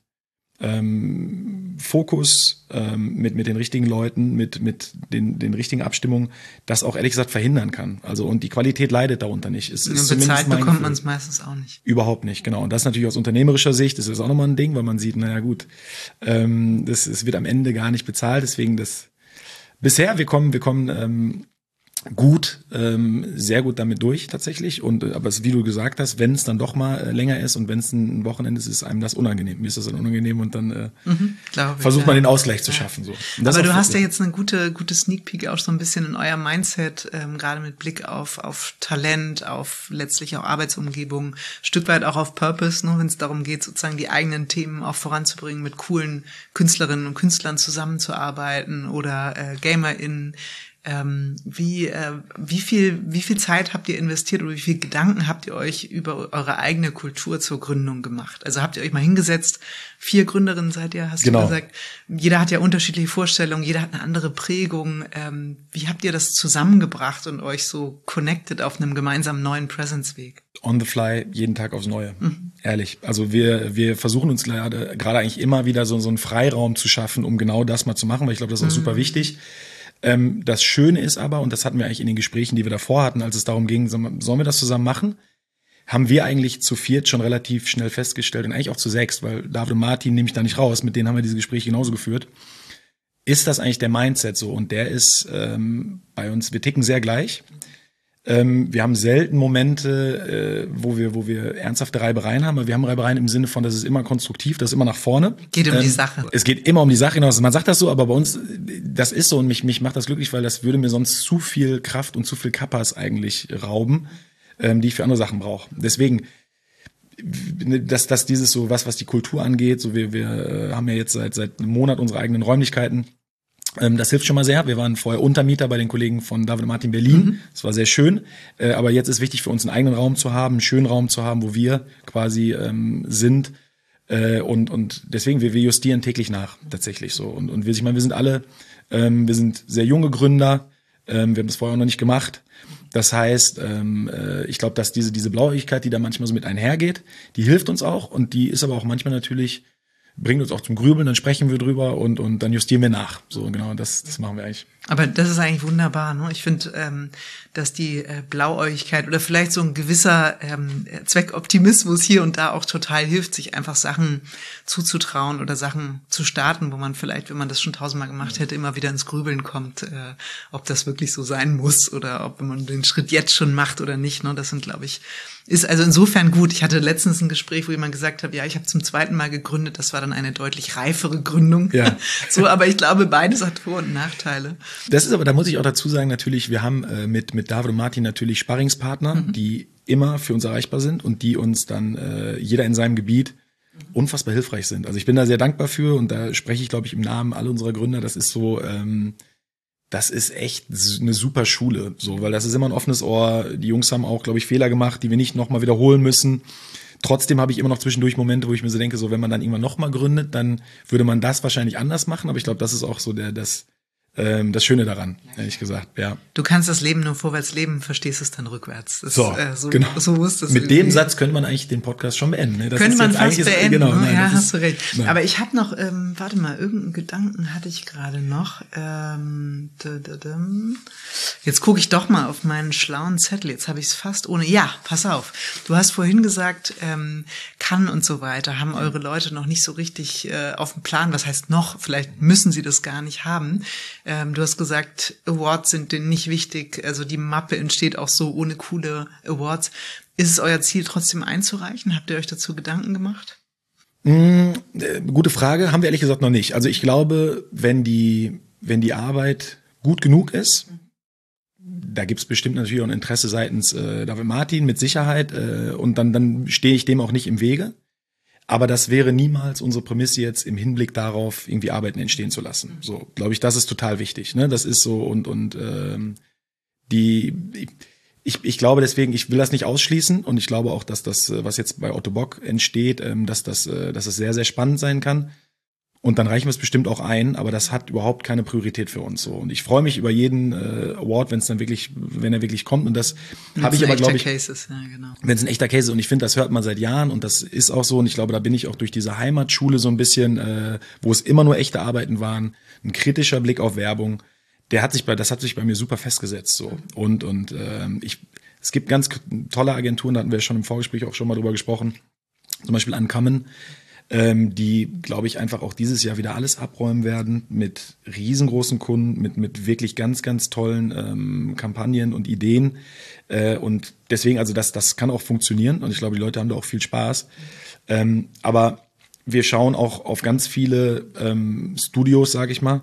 ähm, Fokus, ähm, mit mit den richtigen Leuten, mit mit den den richtigen Abstimmungen, das auch ehrlich gesagt verhindern kann. Also und die Qualität leidet darunter nicht. Es ist ja, bezahlt bekommt man es meistens auch nicht. Überhaupt nicht, genau. Und das natürlich aus unternehmerischer Sicht ist das auch nochmal ein Ding, weil man sieht, naja gut, ähm, das es wird am Ende gar nicht bezahlt. Deswegen das bisher wir kommen wir kommen ähm, gut, ähm, sehr gut damit durch tatsächlich. Und aber es, wie du gesagt hast, wenn es dann doch mal äh, länger ist und wenn es ein Wochenende ist, ist einem das unangenehm. Mir ist das dann unangenehm und dann äh, mhm, versucht ich, man ja. den Ausgleich zu schaffen. So. Aber du hast ja jetzt eine gute gute Sneak Peek auch so ein bisschen in euer Mindset, ähm, gerade mit Blick auf auf Talent, auf letztlich auch Arbeitsumgebung, ein Stück weit auch auf Purpose, ne, wenn es darum geht, sozusagen die eigenen Themen auch voranzubringen, mit coolen Künstlerinnen und Künstlern zusammenzuarbeiten oder äh, GamerInnen. Ähm, wie äh, wie viel wie viel Zeit habt ihr investiert oder wie viel Gedanken habt ihr euch über eure eigene Kultur zur Gründung gemacht? Also habt ihr euch mal hingesetzt, vier Gründerinnen seid ihr, hast genau. du gesagt. Jeder hat ja unterschiedliche Vorstellungen, jeder hat eine andere Prägung. Ähm, wie habt ihr das zusammengebracht und euch so connected auf einem gemeinsamen neuen Presence-Weg? On the fly, jeden Tag aufs Neue, mhm. ehrlich. Also wir wir versuchen uns gerade gerade eigentlich immer wieder so so einen Freiraum zu schaffen, um genau das mal zu machen, weil ich glaube, das ist auch mhm. super wichtig. Ähm, das Schöne ist aber, und das hatten wir eigentlich in den Gesprächen, die wir davor hatten, als es darum ging, sollen wir das zusammen machen, haben wir eigentlich zu viert schon relativ schnell festgestellt und eigentlich auch zu sechs, weil David und Martin nehme ich da nicht raus, mit denen haben wir diese Gespräche genauso geführt. Ist das eigentlich der Mindset so? Und der ist ähm, bei uns, wir ticken sehr gleich. Ähm, wir haben selten Momente, äh, wo wir wo wir ernsthafte Reibereien haben, aber wir haben Reibereien im Sinne von, das ist immer konstruktiv, das ist immer nach vorne. Geht um ähm, die Sache. Es geht immer um die Sache hinaus. Man sagt das so, aber bei uns, das ist so und mich mich macht das glücklich, weil das würde mir sonst zu viel Kraft und zu viel Kappas eigentlich rauben, ähm, die ich für andere Sachen brauche. Deswegen, dass dass dieses so was was die Kultur angeht, so wir wir äh, haben ja jetzt seit seit einem Monat unsere eigenen Räumlichkeiten. Das hilft schon mal sehr. Wir waren vorher Untermieter bei den Kollegen von David und Martin Berlin. Mhm. Das war sehr schön. Aber jetzt ist wichtig für uns, einen eigenen Raum zu haben, einen schönen Raum zu haben, wo wir quasi ähm, sind. Und und deswegen, wir, wir justieren täglich nach, tatsächlich so. Und, und wir, ich meine, wir sind alle, ähm, wir sind sehr junge Gründer. Ähm, wir haben das vorher auch noch nicht gemacht. Das heißt, ähm, äh, ich glaube, dass diese, diese Blauäugigkeit, die da manchmal so mit einhergeht, die hilft uns auch. Und die ist aber auch manchmal natürlich, bringt uns auch zum Grübeln, dann sprechen wir drüber und und dann justieren wir nach. So genau, das das machen wir eigentlich. Aber das ist eigentlich wunderbar, ne? Ich finde, ähm, dass die äh, Blauäugigkeit oder vielleicht so ein gewisser ähm, Zweckoptimismus hier und da auch total hilft, sich einfach Sachen zuzutrauen oder Sachen zu starten, wo man vielleicht, wenn man das schon tausendmal gemacht hätte, immer wieder ins Grübeln kommt, äh, ob das wirklich so sein muss oder ob man den Schritt jetzt schon macht oder nicht. Ne? Das sind, glaube ich, ist also insofern gut. Ich hatte letztens ein Gespräch, wo jemand gesagt hat, ja, ich habe zum zweiten Mal gegründet. Das war dann eine deutlich reifere Gründung. Ja. So, aber ich glaube, beides hat Vor- und Nachteile. Das ist aber, da muss ich auch dazu sagen, natürlich, wir haben äh, mit mit David und Martin natürlich Sparringspartner, mhm. die immer für uns erreichbar sind und die uns dann äh, jeder in seinem Gebiet unfassbar hilfreich sind. Also ich bin da sehr dankbar für und da spreche ich, glaube ich, im Namen aller unserer Gründer. Das ist so, ähm, das ist echt eine super Schule, so, weil das ist immer ein offenes Ohr. Die Jungs haben auch, glaube ich, Fehler gemacht, die wir nicht nochmal wiederholen müssen. Trotzdem habe ich immer noch zwischendurch Momente, wo ich mir so denke, so wenn man dann irgendwann nochmal gründet, dann würde man das wahrscheinlich anders machen. Aber ich glaube, das ist auch so der das ähm, das Schöne daran, ehrlich gesagt, ja. Du kannst das Leben nur vorwärts leben, verstehst es dann rückwärts. Das, so, äh, so, genau. So muss das Mit irgendwie. dem Satz könnte man eigentlich den Podcast schon beenden. Ne? Das könnte ist man jetzt fast eigentlich beenden, genau, ne? nein, Ja, das hast ist, du recht. nein. Aber ich habe noch, ähm, warte mal, irgendeinen Gedanken hatte ich gerade noch. Ähm, da, da, da. Jetzt gucke ich doch mal auf meinen schlauen Zettel. Jetzt habe ich es fast ohne. Ja, pass auf. Du hast vorhin gesagt, ähm, Cannes und so weiter haben eure Leute noch nicht so richtig äh, auf dem Plan. Was heißt noch? Vielleicht müssen sie das gar nicht haben. Ähm, du hast gesagt, Awards sind denen nicht wichtig. Also die Mappe entsteht auch so ohne coole Awards. Ist es euer Ziel, trotzdem einzureichen? Habt ihr euch dazu Gedanken gemacht? Mm, äh, gute Frage. Haben wir ehrlich gesagt noch nicht. Also ich glaube, wenn die, wenn die Arbeit gut genug ist, da gibt's bestimmt natürlich auch ein Interesse seitens äh, David Martin mit Sicherheit. Äh, und dann, dann stehe ich dem auch nicht im Wege. Aber das wäre niemals unsere Prämisse jetzt im Hinblick darauf, irgendwie Arbeiten entstehen zu lassen. So, glaube ich, das ist total wichtig. Ne? Das ist so und und ähm, die ich ich glaube deswegen, ich will das nicht ausschließen und ich glaube auch, dass das, was jetzt bei Otto Bock entsteht, ähm, dass das dass es sehr sehr spannend sein kann. Und dann reichen wir es bestimmt auch ein, aber das hat überhaupt keine Priorität für uns so. Und ich freue mich über jeden äh, Award, wenn es dann wirklich, wenn er wirklich kommt. Und das habe ich aber, glaube ich, Cases, ja, genau. wenn es ein echter Case ist. Und ich finde, das hört man seit Jahren und das ist auch so. Und ich glaube, da bin ich auch durch diese Heimatschule so ein bisschen, äh, wo es immer nur echte Arbeiten waren, ein kritischer Blick auf Werbung. Der hat sich bei, das hat sich bei mir super festgesetzt so. Und und äh, ich, es gibt ganz tolle Agenturen, da hatten wir schon im Vorgespräch auch schon mal drüber gesprochen. Zum Beispiel Uncommon. Ähm, die, glaube ich, einfach auch dieses Jahr wieder alles abräumen werden mit riesengroßen Kunden, mit mit wirklich ganz, ganz tollen ähm, Kampagnen und Ideen. Äh, und deswegen, also das das kann auch funktionieren und ich glaube, die Leute haben da auch viel Spaß. Ähm, aber wir schauen auch auf ganz viele ähm, Studios, sage ich mal,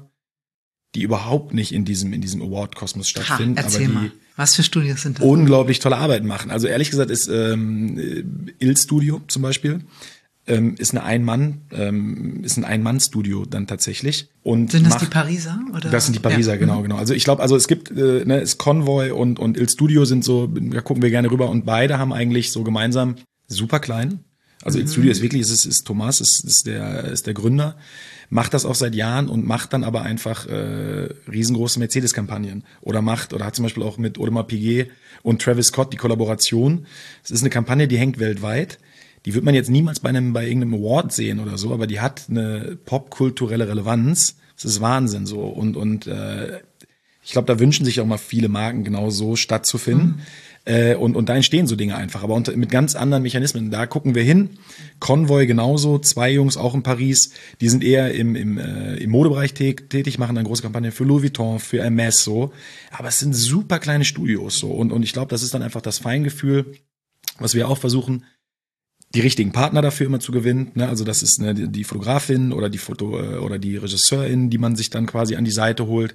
die überhaupt nicht in diesem in diesem Award-Kosmos stattfinden, ha, erzähl aber die mal. Was für Studios sind das? Unglaublich tolle Arbeiten machen. Also ehrlich gesagt ist ähm, Il Studio zum Beispiel. Ähm, ist eine Ein-Mann, ähm, ist ein Ein-Mann-Studio dann tatsächlich. Und sind das macht, die Pariser? Oder? Das sind die Pariser, ja. genau, genau. Also ich glaube, also es gibt, äh, ne, es Convoy und und Il Studio sind so, da gucken wir gerne rüber und beide haben eigentlich so gemeinsam super klein. Also mhm. Il Studio ist wirklich, es ist, ist Thomas, ist, ist der ist der Gründer, macht das auch seit Jahren und macht dann aber einfach äh, riesengroße Mercedes-Kampagnen oder macht oder hat zum Beispiel auch mit Audemars Piguet und Travis Scott die Kollaboration. Es ist eine Kampagne, die hängt weltweit. Die wird man jetzt niemals bei einem bei irgendeinem Award sehen oder so, aber die hat eine popkulturelle Relevanz. Das ist Wahnsinn so und und äh, ich glaube, da wünschen sich auch mal viele Marken genau so stattzufinden. Mhm. Äh, und und da entstehen so Dinge einfach, aber unter, mit ganz anderen Mechanismen. Da gucken wir hin. Convoy genauso, zwei Jungs auch in Paris, die sind eher im im äh, im Modebereich tätig, machen dann große Kampagnen für Louis Vuitton, für Hermès so. Aber es sind super kleine Studios so und und ich glaube, das ist dann einfach das Feingefühl, was wir auch versuchen, die richtigen Partner dafür immer zu gewinnen, ne? Also das ist ne, die, die Fotografin oder die Foto äh, oder die Regisseurin, die man sich dann quasi an die Seite holt,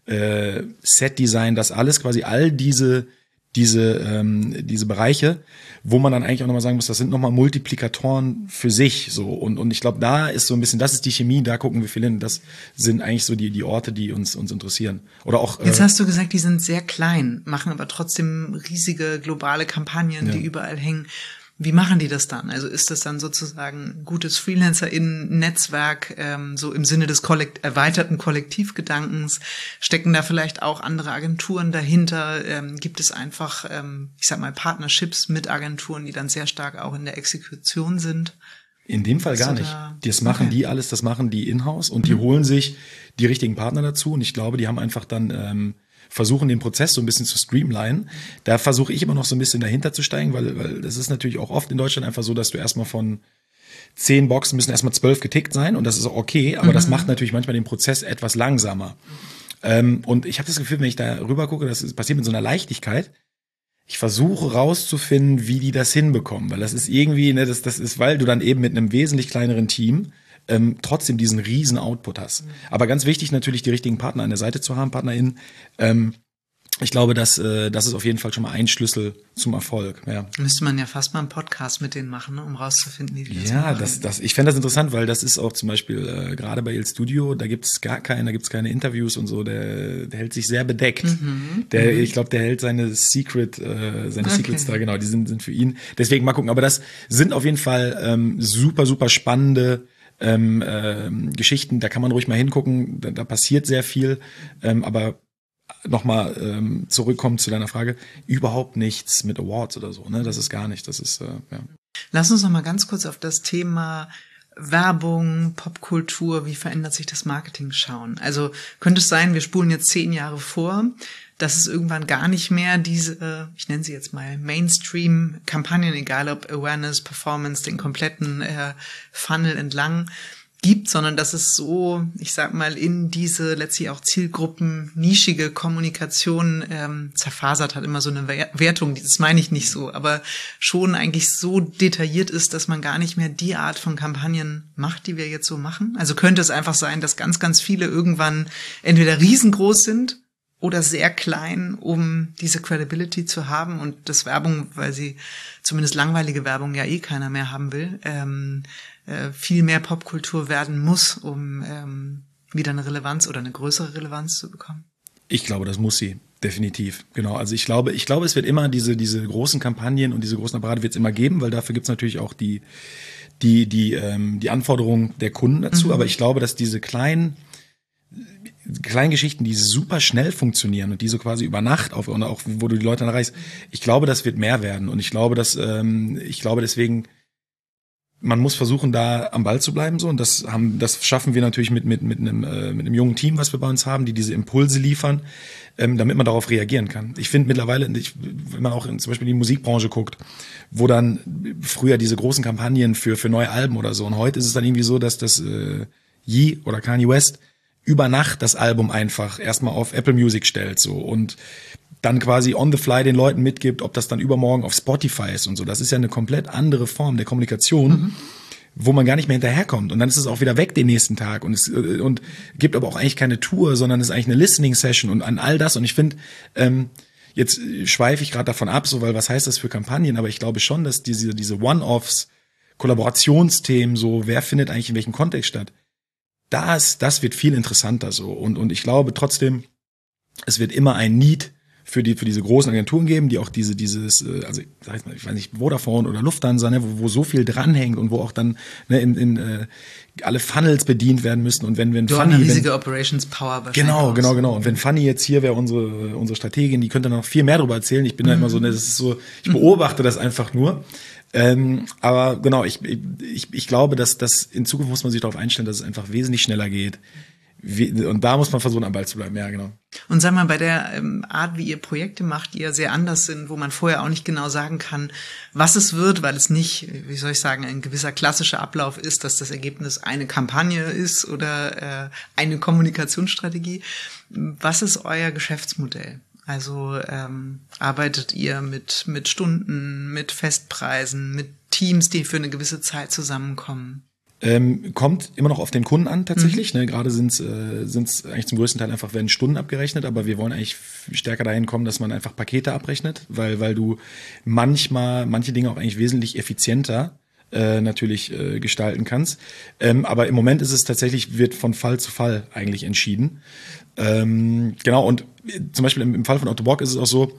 äh, Setdesign, das alles quasi all diese diese ähm, diese Bereiche, wo man dann eigentlich auch nochmal sagen muss, das sind nochmal Multiplikatoren für sich so und und ich glaube, da ist so ein bisschen, das ist die Chemie, da gucken wir viel hin, das sind eigentlich so die die Orte, die uns uns interessieren oder auch. Jetzt äh, hast du gesagt, die sind sehr klein, machen aber trotzdem riesige globale Kampagnen, ja. die überall hängen. Wie machen die das dann? Also ist das dann sozusagen gutes FreelancerInnen-Netzwerk, ähm, so im Sinne des Kollekt- erweiterten Kollektivgedankens? Stecken da vielleicht auch andere Agenturen dahinter? Ähm, gibt es einfach, ähm, ich sag mal, Partnerships mit Agenturen, die dann sehr stark auch in der Exekution sind? In dem Fall gar nicht. Da, das machen okay. die alles, das machen die in-house und die mhm. holen sich die richtigen Partner dazu und ich glaube, die haben einfach dann ähm, versuchen, den Prozess so ein bisschen zu streamlinen. Da versuche ich immer noch so ein bisschen dahinter zu steigen, weil, weil das ist natürlich auch oft in Deutschland einfach so, dass du erstmal von zehn Boxen müssen erstmal zwölf getickt sein und das ist auch okay, aber mhm. das macht natürlich manchmal den Prozess etwas langsamer. Ähm, und ich habe das Gefühl, wenn ich da rüber gucke, das ist, passiert mit so einer Leichtigkeit. Ich versuche rauszufinden, wie die das hinbekommen, weil das ist irgendwie, ne, das, das ist, weil du dann eben mit einem wesentlich kleineren Team Ähm, trotzdem diesen riesen Output hast. Mhm. Aber ganz wichtig natürlich, die richtigen Partner an der Seite zu haben, PartnerInnen. Ähm, ich glaube, dass, äh, das ist auf jeden Fall schon mal ein Schlüssel zum Erfolg. Ja. Müsste man ja fast mal einen Podcast mit denen machen, ne, um rauszufinden, wie die das ja, machen. Ja, das, das, ich fände das interessant, weil das ist auch zum Beispiel äh, gerade bei Il Studio, da gibt's gar keine, da gibt's keine Interviews und so, der, der hält sich sehr bedeckt. Mhm. Der, mhm. Ich glaube, der hält seine Secret, äh, seine okay. Secrets da, genau, die sind, sind für ihn. Deswegen mal gucken. Aber das sind auf jeden Fall ähm, super, super spannende ähm, äh, Geschichten, da kann man ruhig mal hingucken, da, da passiert sehr viel, ähm, aber nochmal ähm, zurückkommen zu deiner Frage, überhaupt nichts mit Awards oder so, ne? Das ist gar nicht, das ist, äh, ja. Lass uns noch mal ganz kurz auf das Thema Werbung, Popkultur, wie verändert sich das Marketing schauen? Also könnte es sein, wir spulen jetzt zehn Jahre vor, dass es irgendwann gar nicht mehr diese, ich nenne sie jetzt mal Mainstream-Kampagnen, egal ob Awareness, Performance, den kompletten äh, Funnel entlang gibt, sondern dass es so, ich sag mal, in diese letztlich auch Zielgruppen nischige Kommunikation ähm, zerfasert hat, immer so eine Wertung, das meine ich nicht so, aber schon eigentlich so detailliert ist, dass man gar nicht mehr die Art von Kampagnen macht, die wir jetzt so machen. Also könnte es einfach sein, dass ganz, ganz viele irgendwann entweder riesengroß sind oder sehr klein, um diese Credibility zu haben und das Werbung, weil sie zumindest langweilige Werbung ja eh keiner mehr haben will, ähm, äh, viel mehr Popkultur werden muss, um ähm, wieder eine Relevanz oder eine größere Relevanz zu bekommen? Ich glaube, das muss sie. Definitiv, genau. Also ich glaube, ich glaube, es wird immer diese diese großen Kampagnen und diese großen Apparate wird es immer geben, weil dafür gibt es natürlich auch die die die ähm, die Anforderungen der Kunden dazu. Mhm. Aber ich glaube, dass diese kleinen kleinen Geschichten, die super schnell funktionieren und die so quasi über Nacht auf und auch wo du die Leute erreichst, ich glaube, das wird mehr werden und ich glaube, dass ähm, ich glaube deswegen man muss versuchen, da am Ball zu bleiben so und das haben das schaffen wir natürlich mit mit mit einem äh, mit einem jungen Team, was wir bei uns haben, die diese Impulse liefern, ähm, damit man darauf reagieren kann. Ich finde mittlerweile, ich, wenn man auch in, zum Beispiel in die Musikbranche guckt, wo dann früher diese großen Kampagnen für für neue Alben oder so und heute ist es dann irgendwie so, dass das äh, Ye oder Kanye West über Nacht das Album einfach erstmal auf Apple Music stellt so und dann quasi on the fly den Leuten mitgibt, ob das dann übermorgen auf Spotify ist und so. Das ist ja eine komplett andere Form der Kommunikation, mhm. wo man gar nicht mehr hinterherkommt. Und dann ist es auch wieder weg den nächsten Tag und es und gibt aber auch eigentlich keine Tour, sondern es ist eigentlich eine Listening Session und an all das. Und ich finde, ähm, jetzt schweife ich gerade davon ab, so weil was heißt das für Kampagnen? Aber ich glaube schon, dass diese diese One-Offs, Kollaborationsthemen, so wer findet eigentlich in welchem Kontext statt? Das, das wird viel interessanter so und und ich glaube trotzdem, es wird immer ein Need für die für diese großen Agenturen geben, die auch diese dieses also sag ich mal, ich weiß nicht Vodafone oder Lufthansa, ne, wo, wo so viel dranhängt und wo auch dann ne, in, in äh, alle Funnels bedient werden müssen und wenn wenn du Funny, eine riesige wenn, Operations Power genau genau genau und wenn Funny jetzt hier wäre unsere unsere Strategin, die könnte noch viel mehr darüber erzählen. Ich bin mhm. da immer so, ne, das ist so, ich beobachte das einfach nur. Ähm, aber genau, ich, ich, ich glaube, dass das in Zukunft muss man sich darauf einstellen, dass es einfach wesentlich schneller geht. Wie, und da muss man versuchen, am Ball zu bleiben. Ja, genau. Und sag mal, bei der ähm, Art, wie ihr Projekte macht, die ja sehr anders sind, wo man vorher auch nicht genau sagen kann, was es wird, weil es nicht, wie soll ich sagen, ein gewisser klassischer Ablauf ist, dass das Ergebnis eine Kampagne ist oder äh, eine Kommunikationsstrategie. Was ist euer Geschäftsmodell? Also ähm, arbeitet ihr mit mit Stunden, mit Festpreisen, mit Teams, die für eine gewisse Zeit zusammenkommen? Ähm, kommt immer noch auf den Kunden an tatsächlich. Mhm. Ne? Gerade sind es äh, sind's eigentlich zum größten Teil einfach werden Stunden abgerechnet, aber wir wollen eigentlich stärker dahin kommen, dass man einfach Pakete abrechnet, weil weil du manchmal manche Dinge auch eigentlich wesentlich effizienter äh, natürlich äh, gestalten kannst. Ähm, aber im Moment ist es tatsächlich, wird von Fall zu Fall eigentlich entschieden. Ähm, genau, und zum Beispiel im, im Fall von Otto Bock ist es auch so,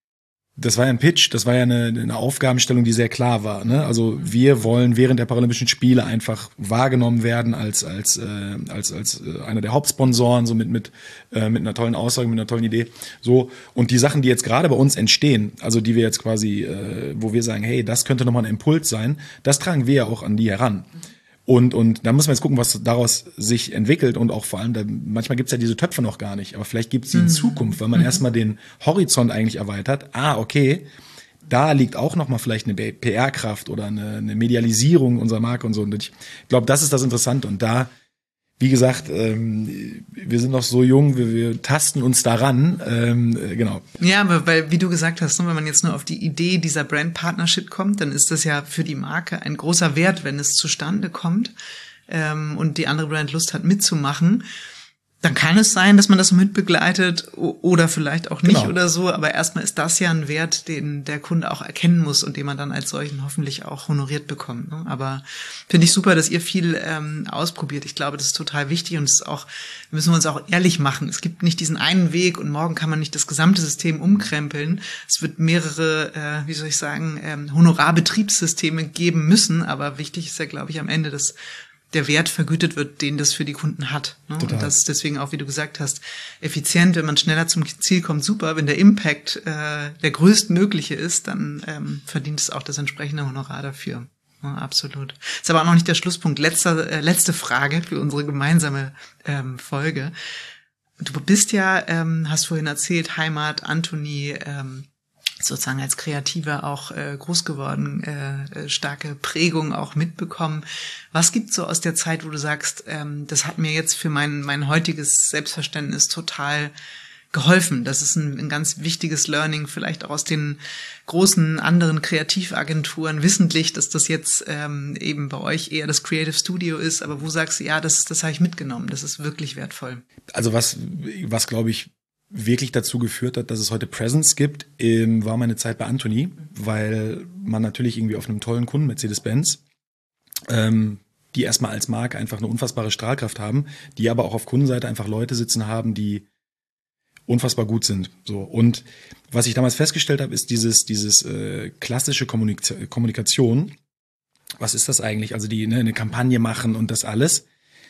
das war ja ein Pitch, das war ja eine, eine Aufgabenstellung, die sehr klar war. Ne? Also wir wollen während der Paralympischen Spiele einfach wahrgenommen werden als als äh, als als äh, einer der Hauptsponsoren, so mit mit äh, mit einer tollen Aussage, mit einer tollen Idee. So und die Sachen, die jetzt gerade bei uns entstehen, also die wir jetzt quasi, äh, wo wir sagen, hey, das könnte nochmal ein Impuls sein, das tragen wir ja auch an die heran. Und und da muss man jetzt gucken, was daraus sich entwickelt und auch vor allem, da, manchmal gibt's ja diese Töpfe noch gar nicht, aber vielleicht gibt's sie in mhm. Zukunft, weil man mhm. erstmal den Horizont eigentlich erweitert. Ah, okay, da liegt auch nochmal vielleicht eine P R-Kraft oder eine, eine Medialisierung unserer Marke und so. Und ich glaube, das ist das Interessante und da, wie gesagt, ähm, wir sind noch so jung, wir, wir tasten uns daran, ähm, genau. Ja, aber weil, wie du gesagt hast, wenn man jetzt nur auf die Idee dieser Brand Partnership kommt, dann ist das ja für die Marke ein großer Wert, wenn es zustande kommt ähm, und die andere Brand Lust hat mitzumachen. Dann kann es sein, dass man das mitbegleitet oder vielleicht auch nicht genau. oder so. Aber erstmal ist das ja ein Wert, den der Kunde auch erkennen muss und den man dann als solchen hoffentlich auch honoriert bekommt. Ne? Aber finde ich super, dass ihr viel ähm, ausprobiert. Ich glaube, das ist total wichtig und es ist auch, müssen wir uns auch ehrlich machen. Es gibt nicht diesen einen Weg und morgen kann man nicht das gesamte System umkrempeln. Es wird mehrere, äh, wie soll ich sagen, ähm, Honorarbetriebssysteme geben müssen. Aber wichtig ist ja, glaube ich, am Ende, dass der Wert vergütet wird, den das für die Kunden hat. Ne? Total. Und das ist deswegen auch, wie du gesagt hast, effizient, wenn man schneller zum Ziel kommt, super. Wenn der Impact äh, der größtmögliche ist, dann ähm, verdient es auch das entsprechende Honorar dafür. Ja, absolut. Ist aber auch noch nicht der Schlusspunkt. Letzter, äh, letzte Frage für unsere gemeinsame ähm, Folge. Du bist ja, ähm, hast vorhin erzählt, Heimat, Anthony, ähm, sozusagen als Kreativer auch äh, groß geworden, äh, starke Prägung auch mitbekommen. Was gibt's so aus der Zeit, wo du sagst, ähm, das hat mir jetzt für mein mein heutiges Selbstverständnis total geholfen? Das ist ein, ein ganz wichtiges Learning, vielleicht auch aus den großen anderen Kreativagenturen, wissentlich, dass das jetzt ähm, eben bei euch eher das Creative Studio ist, aber wo sagst du, ja, das das habe ich mitgenommen, das ist wirklich wertvoll. Also was was glaube ich wirklich dazu geführt hat, dass es heute Presence gibt, ähm, war meine Zeit bei Anthony, weil man natürlich irgendwie auf einem tollen Kunden, Mercedes-Benz, ähm, die erstmal als Marke einfach eine unfassbare Strahlkraft haben, die aber auch auf Kundenseite einfach Leute sitzen haben, die unfassbar gut sind. So. Und was ich damals festgestellt habe, ist dieses, dieses äh, klassische Kommunik- Kommunikation. Was ist das eigentlich? Also die ne, eine Kampagne machen und das alles.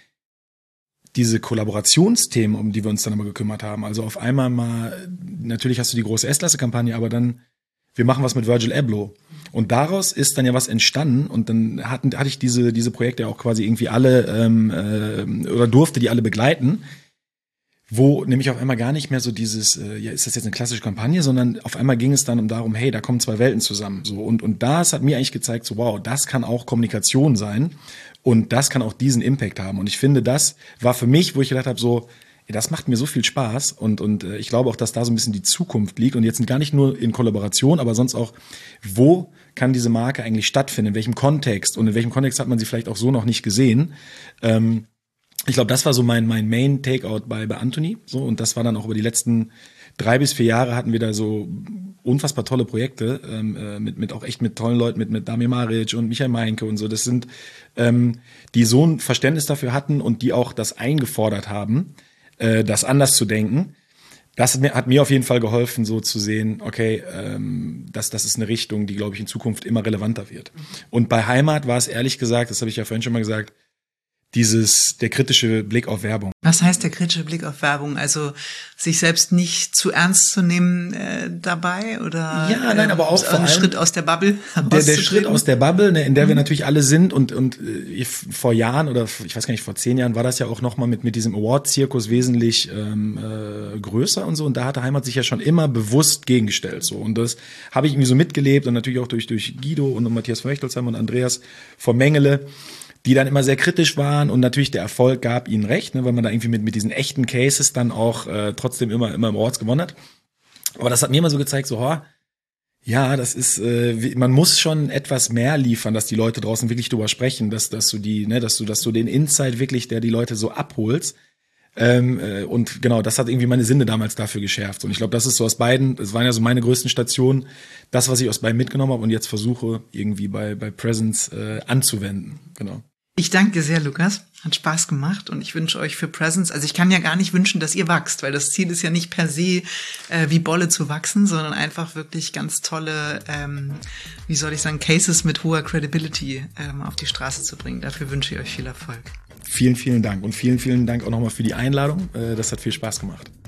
Diese Kollaborationsthemen, um die wir uns dann aber gekümmert haben, also auf einmal mal, natürlich hast du die große S-Klasse-Kampagne, aber dann, wir machen was mit Virgil Abloh. Und daraus ist dann ja was entstanden und dann hatten, hatte ich diese, diese Projekte auch quasi irgendwie alle, ähm, äh, oder durfte die alle begleiten, wo nämlich auf einmal gar nicht mehr so dieses, äh, ja, ist das jetzt eine klassische Kampagne, sondern auf einmal ging es dann um darum, hey, da kommen zwei Welten zusammen. So, und, und das hat mir eigentlich gezeigt, so wow, das kann auch Kommunikation sein. Und das kann auch diesen Impact haben. Und ich finde, das war für mich, wo ich gedacht habe, so, ey, das macht mir so viel Spaß. Und, und äh, ich glaube auch, dass da so ein bisschen die Zukunft liegt. Und jetzt gar nicht nur in Kollaboration, aber sonst auch, wo kann diese Marke eigentlich stattfinden? In welchem Kontext? Und in welchem Kontext hat man sie vielleicht auch so noch nicht gesehen? Ähm, ich glaube, das war so mein, mein Main Takeout bei, bei Anthony. So, und das war dann auch über die letzten drei bis vier Jahre hatten wir da so unfassbar tolle Projekte, ähm, äh, mit, mit auch echt mit tollen Leuten, mit, mit Damir Maric und Michael Meinke und so. Das sind, ähm, die so ein Verständnis dafür hatten und die auch das eingefordert haben, äh, das anders zu denken. Das hat mir, hat mir auf jeden Fall geholfen, so zu sehen, okay, ähm, das, das ist eine Richtung, die, glaube ich, in Zukunft immer relevanter wird. Und bei Heimat war es ehrlich gesagt, das habe ich ja vorhin schon mal gesagt, dieses, der kritische Blick auf Werbung. Was heißt der kritische Blick auf Werbung? Also sich selbst nicht zu ernst zu nehmen äh, dabei oder ja, nein, aber auch äh, vor einen allem Schritt aus der Bubble. Der, der Schritt aus der Bubble, ne, in der mhm. wir natürlich alle sind und und äh, vor Jahren oder ich weiß gar nicht, vor zehn Jahren war das ja auch nochmal mit mit diesem Award-Zirkus wesentlich ähm, äh, größer und so und da hatte Heimat sich ja schon immer bewusst gegengestellt so und das habe ich irgendwie so mitgelebt und natürlich auch durch durch Guido und Matthias Feuchtelsheim und Andreas von Mengele, die dann immer sehr kritisch waren und natürlich der Erfolg gab ihnen recht, ne, weil man da irgendwie mit mit diesen echten Cases dann auch äh, trotzdem immer immer im Awards gewonnen hat. Aber das hat mir immer so gezeigt, so, oh, ja, das ist, äh, man muss schon etwas mehr liefern, dass die Leute draußen wirklich drüber sprechen, dass dass du die, ne, dass du dass du den Insight wirklich, der die Leute so abholst. Ähm, äh, und genau, das hat irgendwie meine Sinne damals dafür geschärft. Und ich glaube, das ist so aus beiden, das waren ja so meine größten Stationen, das, was ich aus beiden mitgenommen habe und jetzt versuche irgendwie bei bei Presence äh, anzuwenden. Genau. Ich danke dir sehr, Lukas. Hat Spaß gemacht und ich wünsche euch für Presence, also ich kann ja gar nicht wünschen, dass ihr wachst, weil das Ziel ist ja nicht per se äh, wie Bolle zu wachsen, sondern einfach wirklich ganz tolle, ähm, wie soll ich sagen, Cases mit hoher Credibility ähm, auf die Straße zu bringen. Dafür wünsche ich euch viel Erfolg. Vielen, vielen Dank und vielen, vielen Dank auch nochmal für die Einladung. Äh, das hat viel Spaß gemacht.